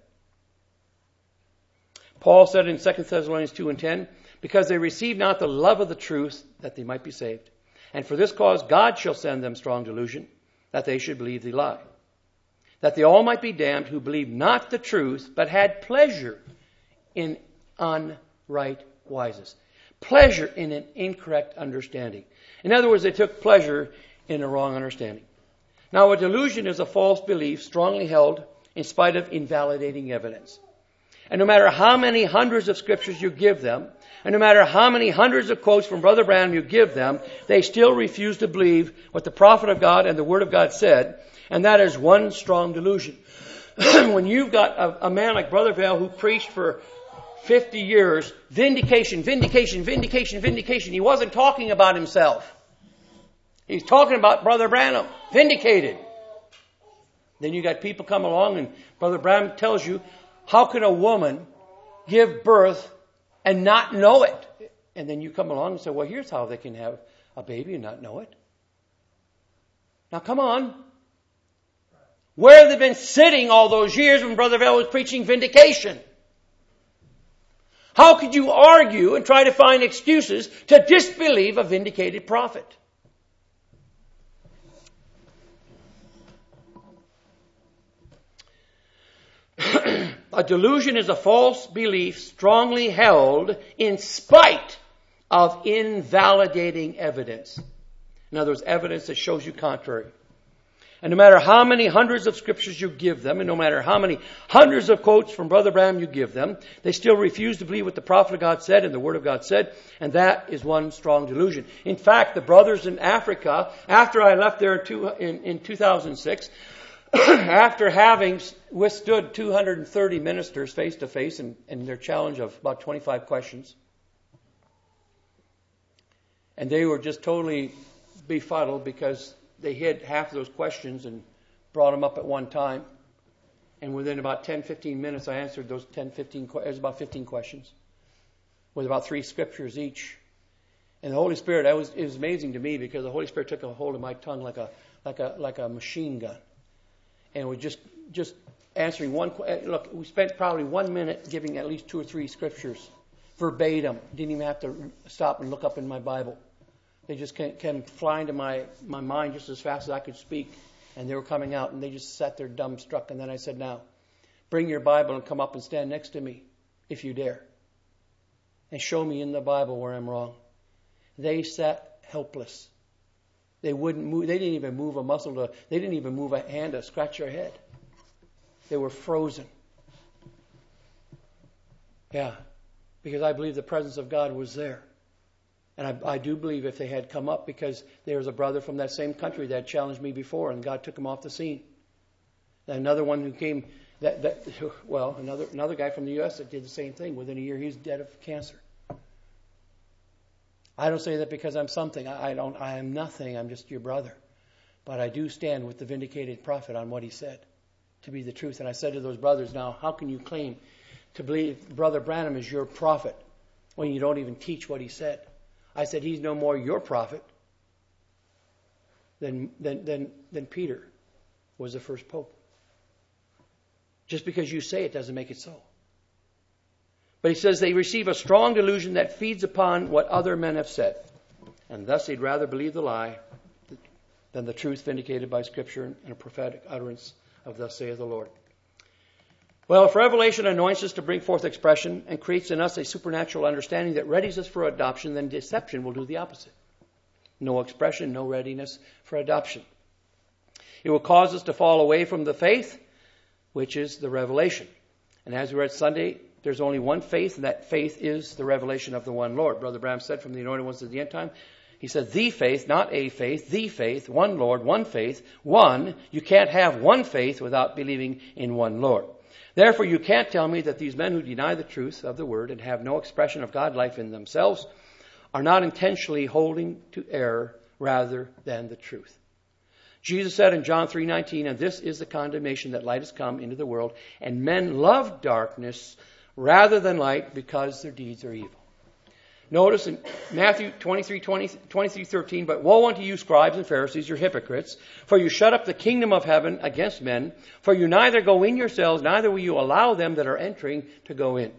Paul said in Second Thessalonians two and ten, because they receive not the love of the truth, that they might be saved. And for this cause God shall send them strong delusion, that they should believe the lie. That they all might be damned who believed not the truth, but had pleasure in unright wises. Pleasure in an incorrect understanding. In other words, they took pleasure in a wrong understanding. Now, a delusion is a false belief strongly held in spite of invalidating evidence. And no matter how many hundreds of scriptures you give them, and no matter how many hundreds of quotes from Brother Branham you give them, they still refuse to believe what the prophet of God and the Word of God said, and that is one strong delusion. When you've got a, a man like Brother Vail who preached for fifty years, vindication, vindication, vindication, vindication. He wasn't talking about himself. He's talking about Brother Branham, vindicated. Then you got people come along and Brother Branham tells you, how can a woman give birth and not know it? And then you come along and say, well, here's how they can have a baby and not know it. Now come on. Where have they been sitting all those years when Brother Vail was preaching vindication? How could you argue and try to find excuses to disbelieve a vindicated prophet? A delusion is a false belief strongly held in spite of invalidating evidence. In other words, evidence that shows you contrary. And no matter how many hundreds of scriptures you give them, and no matter how many hundreds of quotes from Brother Branham you give them, they still refuse to believe what the prophet of God said and the Word of God said, and that is one strong delusion. In fact, the brothers in Africa, after I left there in, in two thousand six, after having withstood two hundred thirty ministers face to face and, and their challenge of about twenty-five questions, and they were just totally befuddled because they hid half of those questions and brought them up at one time. And within about ten, fifteen minutes, I answered those ten, fifteen, it was about fifteen questions with about three scriptures each. And the Holy Spirit, that was, it was amazing to me because the Holy Spirit took a hold of my tongue like a, like a, like a machine gun. And we just, just answering one, look, we spent probably one minute giving at least two or three scriptures verbatim. Didn't even have to stop and look up in my Bible. They just came, came fly into my, my mind just as fast as I could speak. And they were coming out, and they just sat there dumbstruck. And then I said, now, bring your Bible and come up and stand next to me, if you dare. And show me in the Bible where I'm wrong. They sat helpless. They wouldn't move. They didn't even move a muscle to, they didn't even move a hand to scratch their head. They were frozen. Yeah, because I believe the presence of God was there. And I, I do believe if they had come up, because there was a brother from that same country that challenged me before, and God took him off the scene. And another one who came, that, that well, another another guy from the U S that did the same thing. Within a year, he's dead of cancer. I don't say that because I'm something. I, I don't. I am nothing. I'm just your brother. But I do stand with the vindicated prophet on what he said to be the truth. And I said to those brothers, now, how can you claim to believe Brother Branham is your prophet? when you don't even teach what he said. I said, he's no more your prophet than, than, than, than Peter was the first pope. Just because you say it doesn't make it so. But he says they receive a strong delusion that feeds upon what other men have said. And thus they'd rather believe the lie than the truth vindicated by Scripture and a prophetic utterance of thus saith the Lord. Well, if revelation anoints us to bring forth expression and creates in us a supernatural understanding that readies us for adoption, then deception will do the opposite. No expression, no readiness for adoption. It will cause us to fall away from the faith, which is the revelation. And as we read Sunday, there's only one faith, and that faith is the revelation of the one Lord. Brother Branham said from the Anointed Ones at the end time, he said, the faith, not a faith, the faith, one Lord, one faith, one. You can't have one faith without believing in one Lord. Therefore, you can't tell me that these men who deny the truth of the Word and have no expression of God life in themselves are not intentionally holding to error rather than the truth. Jesus said in John three nineteen, and this is the condemnation that light has come into the world, and men love darkness rather than light because their deeds are evil. Notice in Matthew twenty-three, twenty, twenty-three thirteen, but woe unto you, scribes and Pharisees, you're hypocrites, for you shut up the kingdom of heaven against men, for you neither go in yourselves, neither will you allow them that are entering to go in.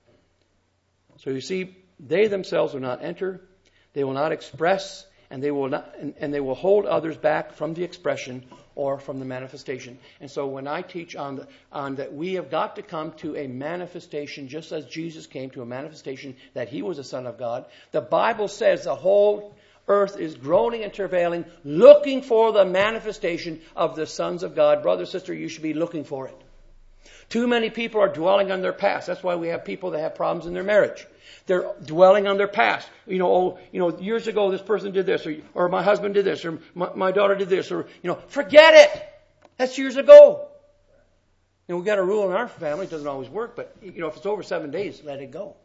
So you see, they themselves will not enter, they will not express, and they will not, and, and they will hold others back from the expression or from the manifestation. And so when I teach on the, on that we have got to come to a manifestation, just as Jesus came to a manifestation that he was the Son of God, the Bible says the whole earth is groaning and travailing, looking for the manifestation of the sons of God. Brother, sister, you should be looking for it. Too many people are dwelling on their past. That's why we have people that have problems in their marriage. They're dwelling on their past. You know, oh, you know, years ago this person did this, or, or my husband did this, or my, my daughter did this, or, you know, forget it. That's years ago. And we've got a rule in our family. It doesn't always work, but, you know, if it's over seven days, let it go.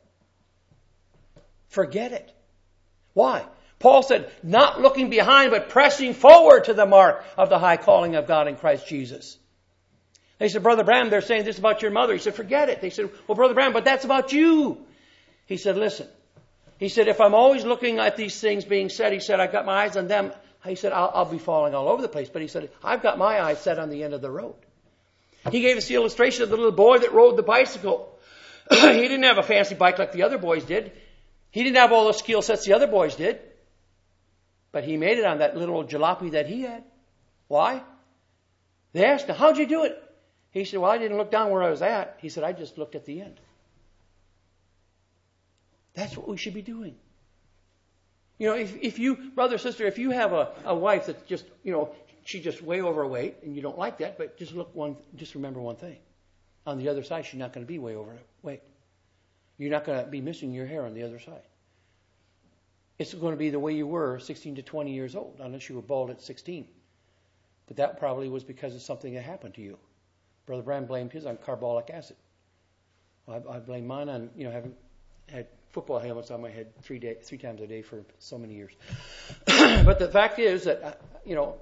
Forget it. Why? Paul said, not looking behind, but pressing forward to the mark of the high calling of God in Christ Jesus. They said, Brother Branham, they're saying this about your mother. He said, forget it. They said, well, Brother Branham, but that's about you. He said, listen. He said, if I'm always looking at these things being said, he said, I've got my eyes on them. He said, I'll, I'll be falling all over the place. But he said, I've got my eyes set on the end of the road. He gave us the illustration of the little boy that rode the bicycle. He didn't have a fancy bike like the other boys did. He didn't have all the skill sets the other boys did. But he made it on that little old jalopy that he had. Why? They asked him, how'd you do it? He said, well, I didn't look down where I was at. He said, I just looked at the end. That's what we should be doing. You know, if, if you, brother, sister, if you have a, a wife that's just, you know, she's just way overweight and you don't like that, but just look one, just remember one thing. On the other side, she's not going to be way overweight. You're not going to be missing your hair on the other side. It's going to be the way you were sixteen to twenty years old, unless you were bald at sixteen. But that probably was because of something that happened to you. Brother Branham blamed his on carbolic acid. I, I blame mine on, you know, having had football helmets on my head three day, three times a day for so many years. But the fact is that, uh, you know,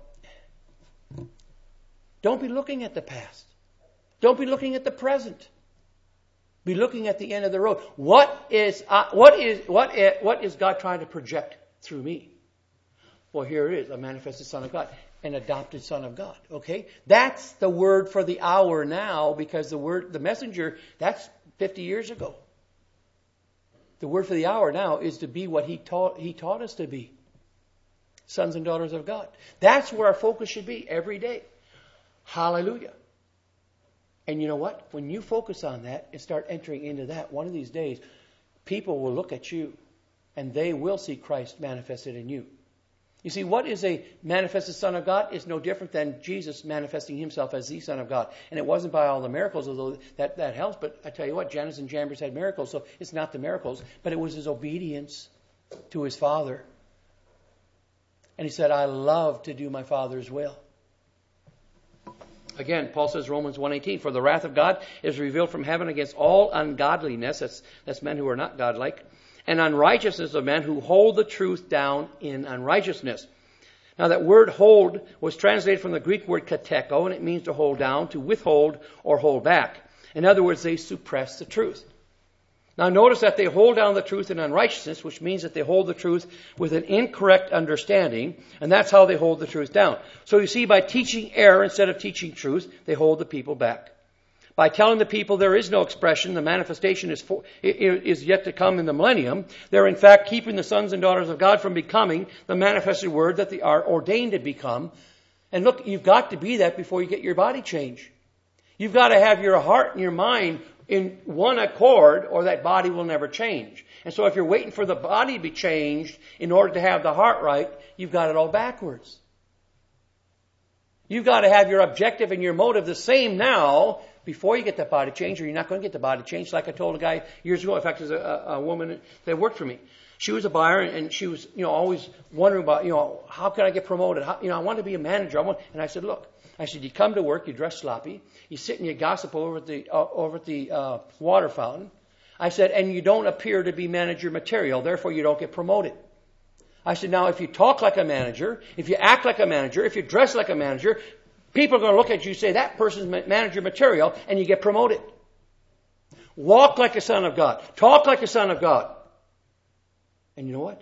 don't be looking at the past. Don't be looking at the present. Be looking at the end of the road. What is uh, what is what is, what is God trying to project through me? Well, here it is, a manifested Son of God, an adopted Son of God. Okay, that's the word for the hour now, because the word, the messenger, that's fifty years ago. The word for the hour now is to be what He taught He taught us to be, sons and daughters of God. That's where our focus should be every day. Hallelujah. And you know what? When you focus on that and start entering into that, one of these days, people will look at you and they will see Christ manifested in you. You see, what is a manifested Son of God? It's no different than Jesus manifesting Himself as the Son of God. And it wasn't by all the miracles, although that, that helps. But I tell you what, Jannes and Jambres had miracles, so it's not the miracles, but it was His obedience to His Father. And He said, I love to do my Father's will. Again, Paul says, Romans one eighteen, for the wrath of God is revealed from heaven against all ungodliness, that's, that's men who are not godlike, and unrighteousness of men who hold the truth down in unrighteousness. Now that word hold was translated from the Greek word kateko, and it means to hold down, to withhold, or hold back. In other words, they suppress the truth. Now notice that they hold down the truth in unrighteousness, which means that they hold the truth with an incorrect understanding, and that's how they hold the truth down. So you see, by teaching error instead of teaching truth, they hold the people back. By telling the people there is no expression, the manifestation is, for, is yet to come in the millennium, they're in fact keeping the sons and daughters of God from becoming the manifested word that they are ordained to become. And look, you've got to be that before you get your body change. You've got to have your heart and your mind in one accord, or that body will never change. And so if you're waiting for the body to be changed in order to have the heart right, you've got it all backwards. You've got to have your objective and your motive the same now before you get that body changed, or you're not going to get the body changed. Like I told a guy years ago, in fact, there's a, a woman that worked for me. She was a buyer, and she was, you know, always wondering about, you know, how can I get promoted? How, you know, I want to be a manager. I want, and I said, look, I said, you come to work, you dress sloppy, you sit and you gossip over at the uh, over at the uh, water fountain. I said, and you don't appear to be manager material, therefore you don't get promoted. I said, now if you talk like a manager, if you act like a manager, if you dress like a manager, people are going to look at you and say, that person's manager material, and you get promoted. Walk like a son of God. Talk like a son of God. And you know what?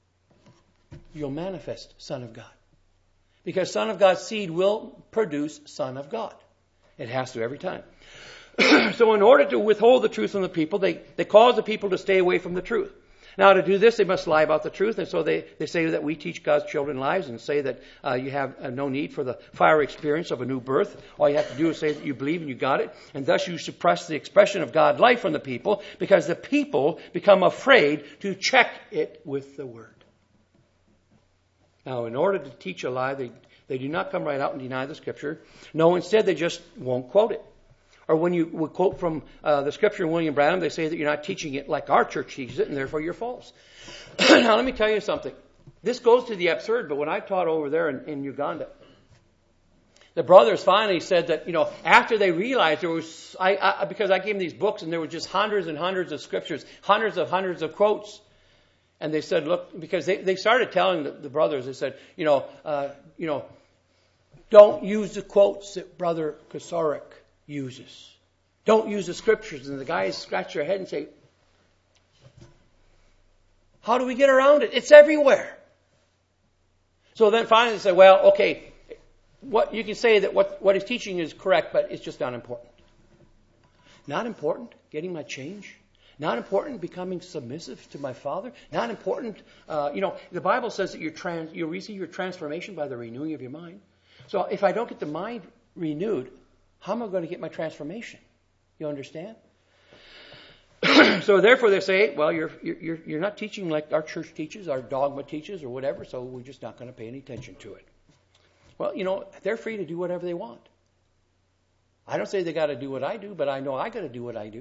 You'll manifest son of God. Because son of God's seed will produce son of God. It has to every time. So in order to withhold the truth from the people, they, they cause the people to stay away from the truth. Now to do this, they must lie about the truth. And so they, they say that we teach God's children lies, and say that uh, you have uh, no need for the fiery experience of a new birth. All you have to do is say that you believe and you got it. And thus you suppress the expression of God life from the people, because the people become afraid to check it with the word. Now in order to teach a lie, they, they do not come right out and deny the scripture. No, instead they just won't quote it. Or when you would quote from uh, the scripture in William Branham, they say that you're not teaching it like our church teaches it, and therefore you're false. Now let me tell you something. This goes to the absurd, but when I taught over there in, in Uganda, the brothers finally said that, you know, after they realized there was, I, I, because I gave them these books and there were just hundreds and hundreds of scriptures, hundreds of hundreds of quotes. And they said, look, because they, they started telling the, the brothers, they said, you know, uh, you know, don't use the quotes that Brother Kosarik uses. Don't use the scriptures. And the guys scratch their head and say, how do we get around it? It's everywhere. So then finally they say, well, okay, what you can say that what, what he's teaching is correct, but it's just not important. Not important getting my change. Not important becoming submissive to my Father. Not important, uh, you know, the Bible says that you're trans, you receive your transformation by the renewing of your mind. So if I don't get the mind renewed, how am I going to get my transformation? You understand? So therefore they say, well, you're, you're, you're not teaching like our church teaches, our dogma teaches, or whatever, so we're just not going to pay any attention to it. Well, you know, they're free to do whatever they want. I don't say they got to do what I do, but I know I got to do what I do.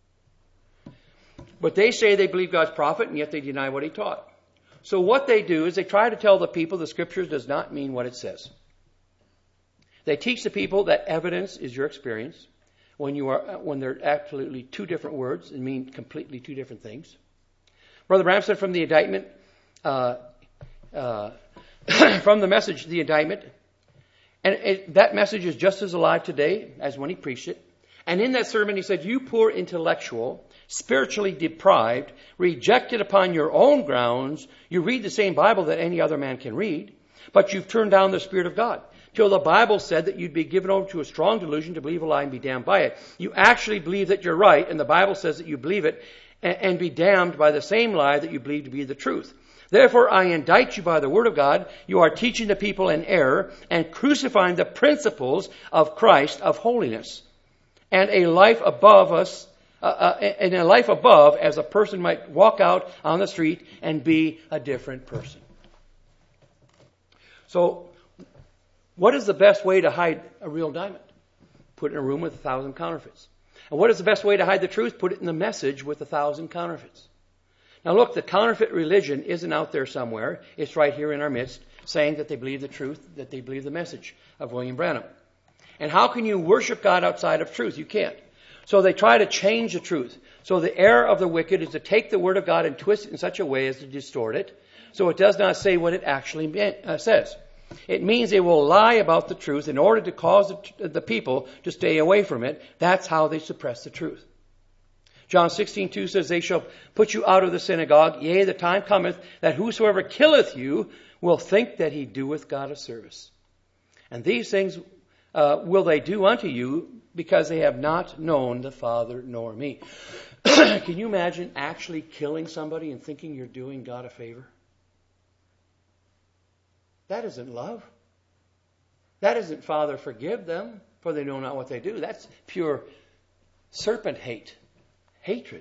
But they say they believe God's prophet, and yet they deny what he taught. So what they do is they try to tell the people the scriptures does not mean what it says. They teach the people that evidence is your experience, when you are when they're absolutely two different words and mean completely two different things. Brother Branham said from the indictment, uh, uh, from the message, the indictment, and it, that message is just as alive today as when he preached it. And in that sermon he said, you poor intellectual, spiritually deprived, rejected upon your own grounds, you read the same Bible that any other man can read, but you've turned down the Spirit of God. Till the Bible said that you'd be given over to a strong delusion to believe a lie and be damned by it. You actually believe that you're right, and the Bible says that you believe it and, and be damned by the same lie that you believe to be the truth. Therefore, I indict you by the word of God. You are teaching the people in error and crucifying the principles of Christ of holiness. And a life above us, uh, uh, and a life above, as a person might walk out on the street and be a different person. So, what is the best way to hide a real diamond? Put it in a room with a thousand counterfeits. And what is the best way to hide the truth? Put it in the message with a thousand counterfeits. Now look, the counterfeit religion isn't out there somewhere. It's right here in our midst, saying that they believe the truth, that they believe the message of William Branham. And how can you worship God outside of truth? You can't. So they try to change the truth. So the error of the wicked is to take the word of God and twist it in such a way as to distort it, so it does not say what it actually meant, uh, says. It means they will lie about the truth in order to cause the, the people to stay away from it. That's how they suppress the truth. John sixteen two says, they shall put you out of the synagogue. Yea, the time cometh that whosoever killeth you will think that he doeth God a service. And these things uh, will they do unto you, because they have not known the Father nor me. Can you imagine actually killing somebody and thinking you're doing God a favor? That isn't love. That isn't, Father, forgive them, for they know not what they do. That's pure serpent hate. Hatred.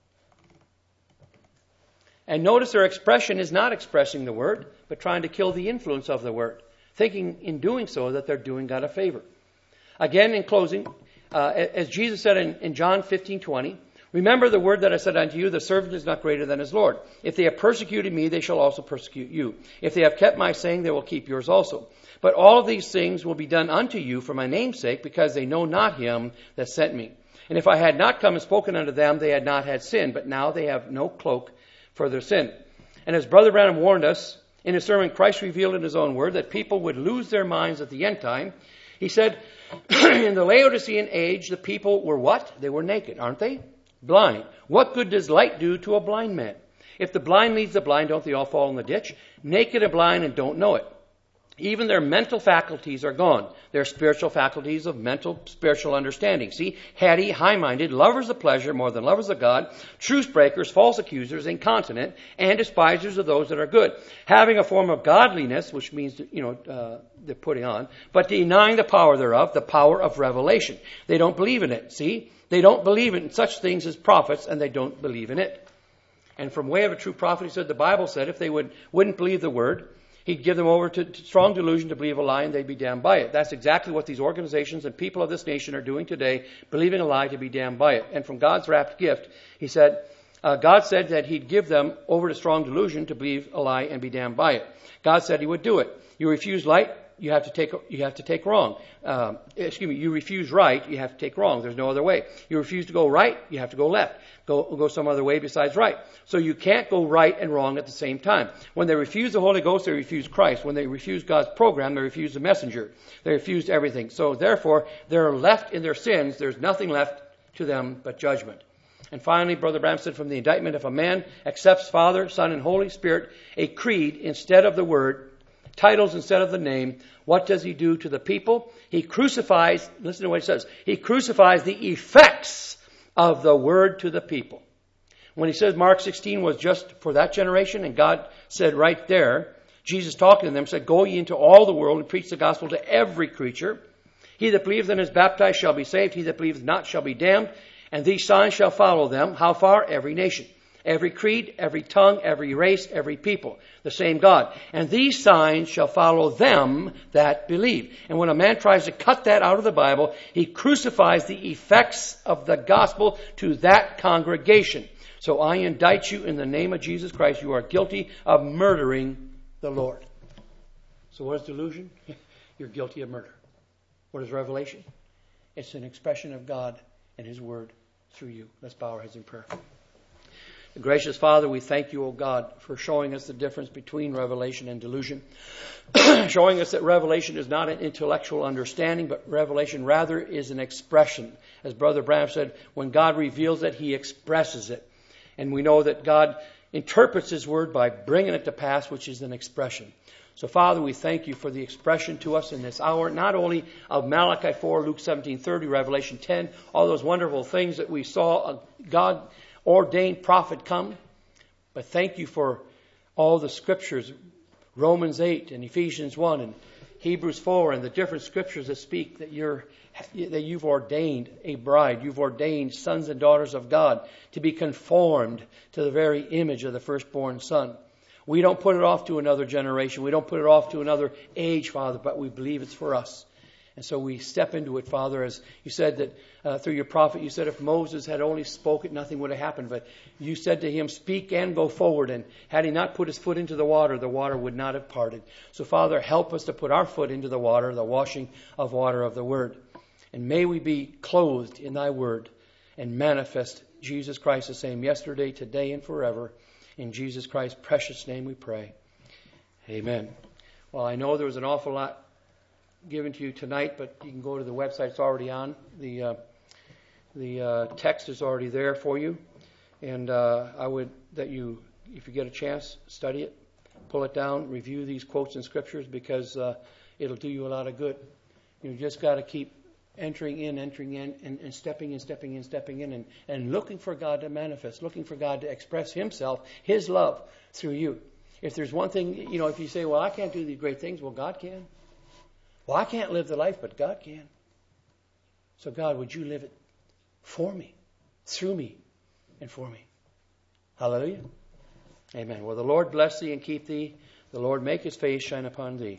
And notice their expression is not expressing the word, but trying to kill the influence of the word, thinking in doing so that they're doing God a favor. Again, in closing, uh, as Jesus said in, in John fifteen twenty, remember the word that I said unto you, the servant is not greater than his Lord. If they have persecuted me, they shall also persecute you. If they have kept my saying, they will keep yours also. But all of these things will be done unto you for my name's sake, because they know not him that sent me. And if I had not come and spoken unto them, they had not had sin, but now they have no cloak for their sin. And as Brother Branham warned us in his sermon, Christ revealed in his own word that people would lose their minds at the end time. He said, in the Laodicean age, the people were what? They were naked, aren't they? Blind. What good does light do to a blind man? If the blind leads the blind, don't they all fall in the ditch? Naked and blind and don't know it. Even their mental faculties are gone. Their spiritual faculties of mental, spiritual understanding. See, heady, high-minded, lovers of pleasure more than lovers of God, truce breakers, false accusers, incontinent, and despisers of those that are good. Having a form of godliness, which means, you know, uh, they're putting on, but denying the power thereof, the power of revelation. They don't believe in it, see? They don't believe in such things as prophets, and they don't believe in it. And from way of a true prophet, he said, the Bible said, if they would, wouldn't believe the word, he'd give them over to, to strong delusion to believe a lie, and they'd be damned by it. That's exactly what these organizations and people of this nation are doing today, believing a lie to be damned by it. And from God's wrapped gift, he said, uh, God said that he'd give them over to strong delusion to believe a lie and be damned by it. God said he would do it. You refuse light, you have to take you have to take wrong. Um, excuse me, you refuse right, you have to take wrong. There's no other way. You refuse to go right, you have to go left. Go go some other way besides right. So you can't go right and wrong at the same time. When they refuse the Holy Ghost, they refuse Christ. When they refuse God's program, they refuse the messenger. They refuse everything. So therefore, they're left in their sins. There's nothing left to them but judgment. And finally, Brother Branham said, from the indictment, if a man accepts Father, Son, and Holy Spirit, a creed instead of the word, titles instead of the name, what does he do to the people? He crucifies, listen to what he says, he crucifies the effects of the word to the people. When he says Mark sixteen was just for that generation, and God said right there, Jesus talking to them said, go ye into all the world and preach the gospel to every creature. He that believeth and is baptized shall be saved. He that believeth not shall be damned. And these signs shall follow them. How far? Every nation. Every creed, every tongue, every race, every people. The same God. And these signs shall follow them that believe. And when a man tries to cut that out of the Bible, he crucifies the effects of the gospel to that congregation. So I indict you in the name of Jesus Christ. You are guilty of murdering the Lord. So what is delusion? You're guilty of murder. What is revelation? It's an expression of God and His Word through you. Let's bow our heads in prayer. Gracious Father, we thank you, O God, for showing us the difference between revelation and delusion. Showing us that revelation is not an intellectual understanding, but revelation rather is an expression. As Brother Branham said, when God reveals it, He expresses it. And we know that God interprets His Word by bringing it to pass, which is an expression. So, Father, we thank you for the expression to us in this hour, not only of Malachi four, Luke seventeen thirty, Revelation ten, all those wonderful things that we saw a God-ordained prophet come, but thank you for all the scriptures, Romans eight and Ephesians one and Hebrews four, and the different scriptures that speak that you're that you've ordained a bride, you've ordained sons and daughters of God to be conformed to the very image of the firstborn Son. We don't put it off to another generation. We don't put it off to another age, Father, but we believe it's for us. And so we step into it, Father, as you said that uh, through your prophet, you said if Moses had only spoken, nothing would have happened. But you said to him, speak and go forward. And had he not put his foot into the water, the water would not have parted. So, Father, help us to put our foot into the water, the washing of water of the Word. And may we be clothed in thy Word and manifest Jesus Christ the same yesterday, today, and forever. In Jesus Christ's precious name we pray. Amen. Well, I know there was an awful lot given to you tonight, but you can go to the website. It's already on the uh, The uh, text is already there for you, and uh, I would that you, if you get a chance, study it, pull it down, review these quotes in scriptures, because uh, it'll do you a lot of good. You just got to keep entering in, entering in, and, and stepping in, stepping in, stepping in, and, and looking for God to manifest, looking for God to express Himself, His love through you. If there's one thing, you know, if you say, well, I can't do these great things, well, God can. Well, I can't live the life, but God can. So God, would you live it for me, through me, and for me? Hallelujah. Amen. Well, the Lord bless thee and keep thee. The Lord make His face shine upon thee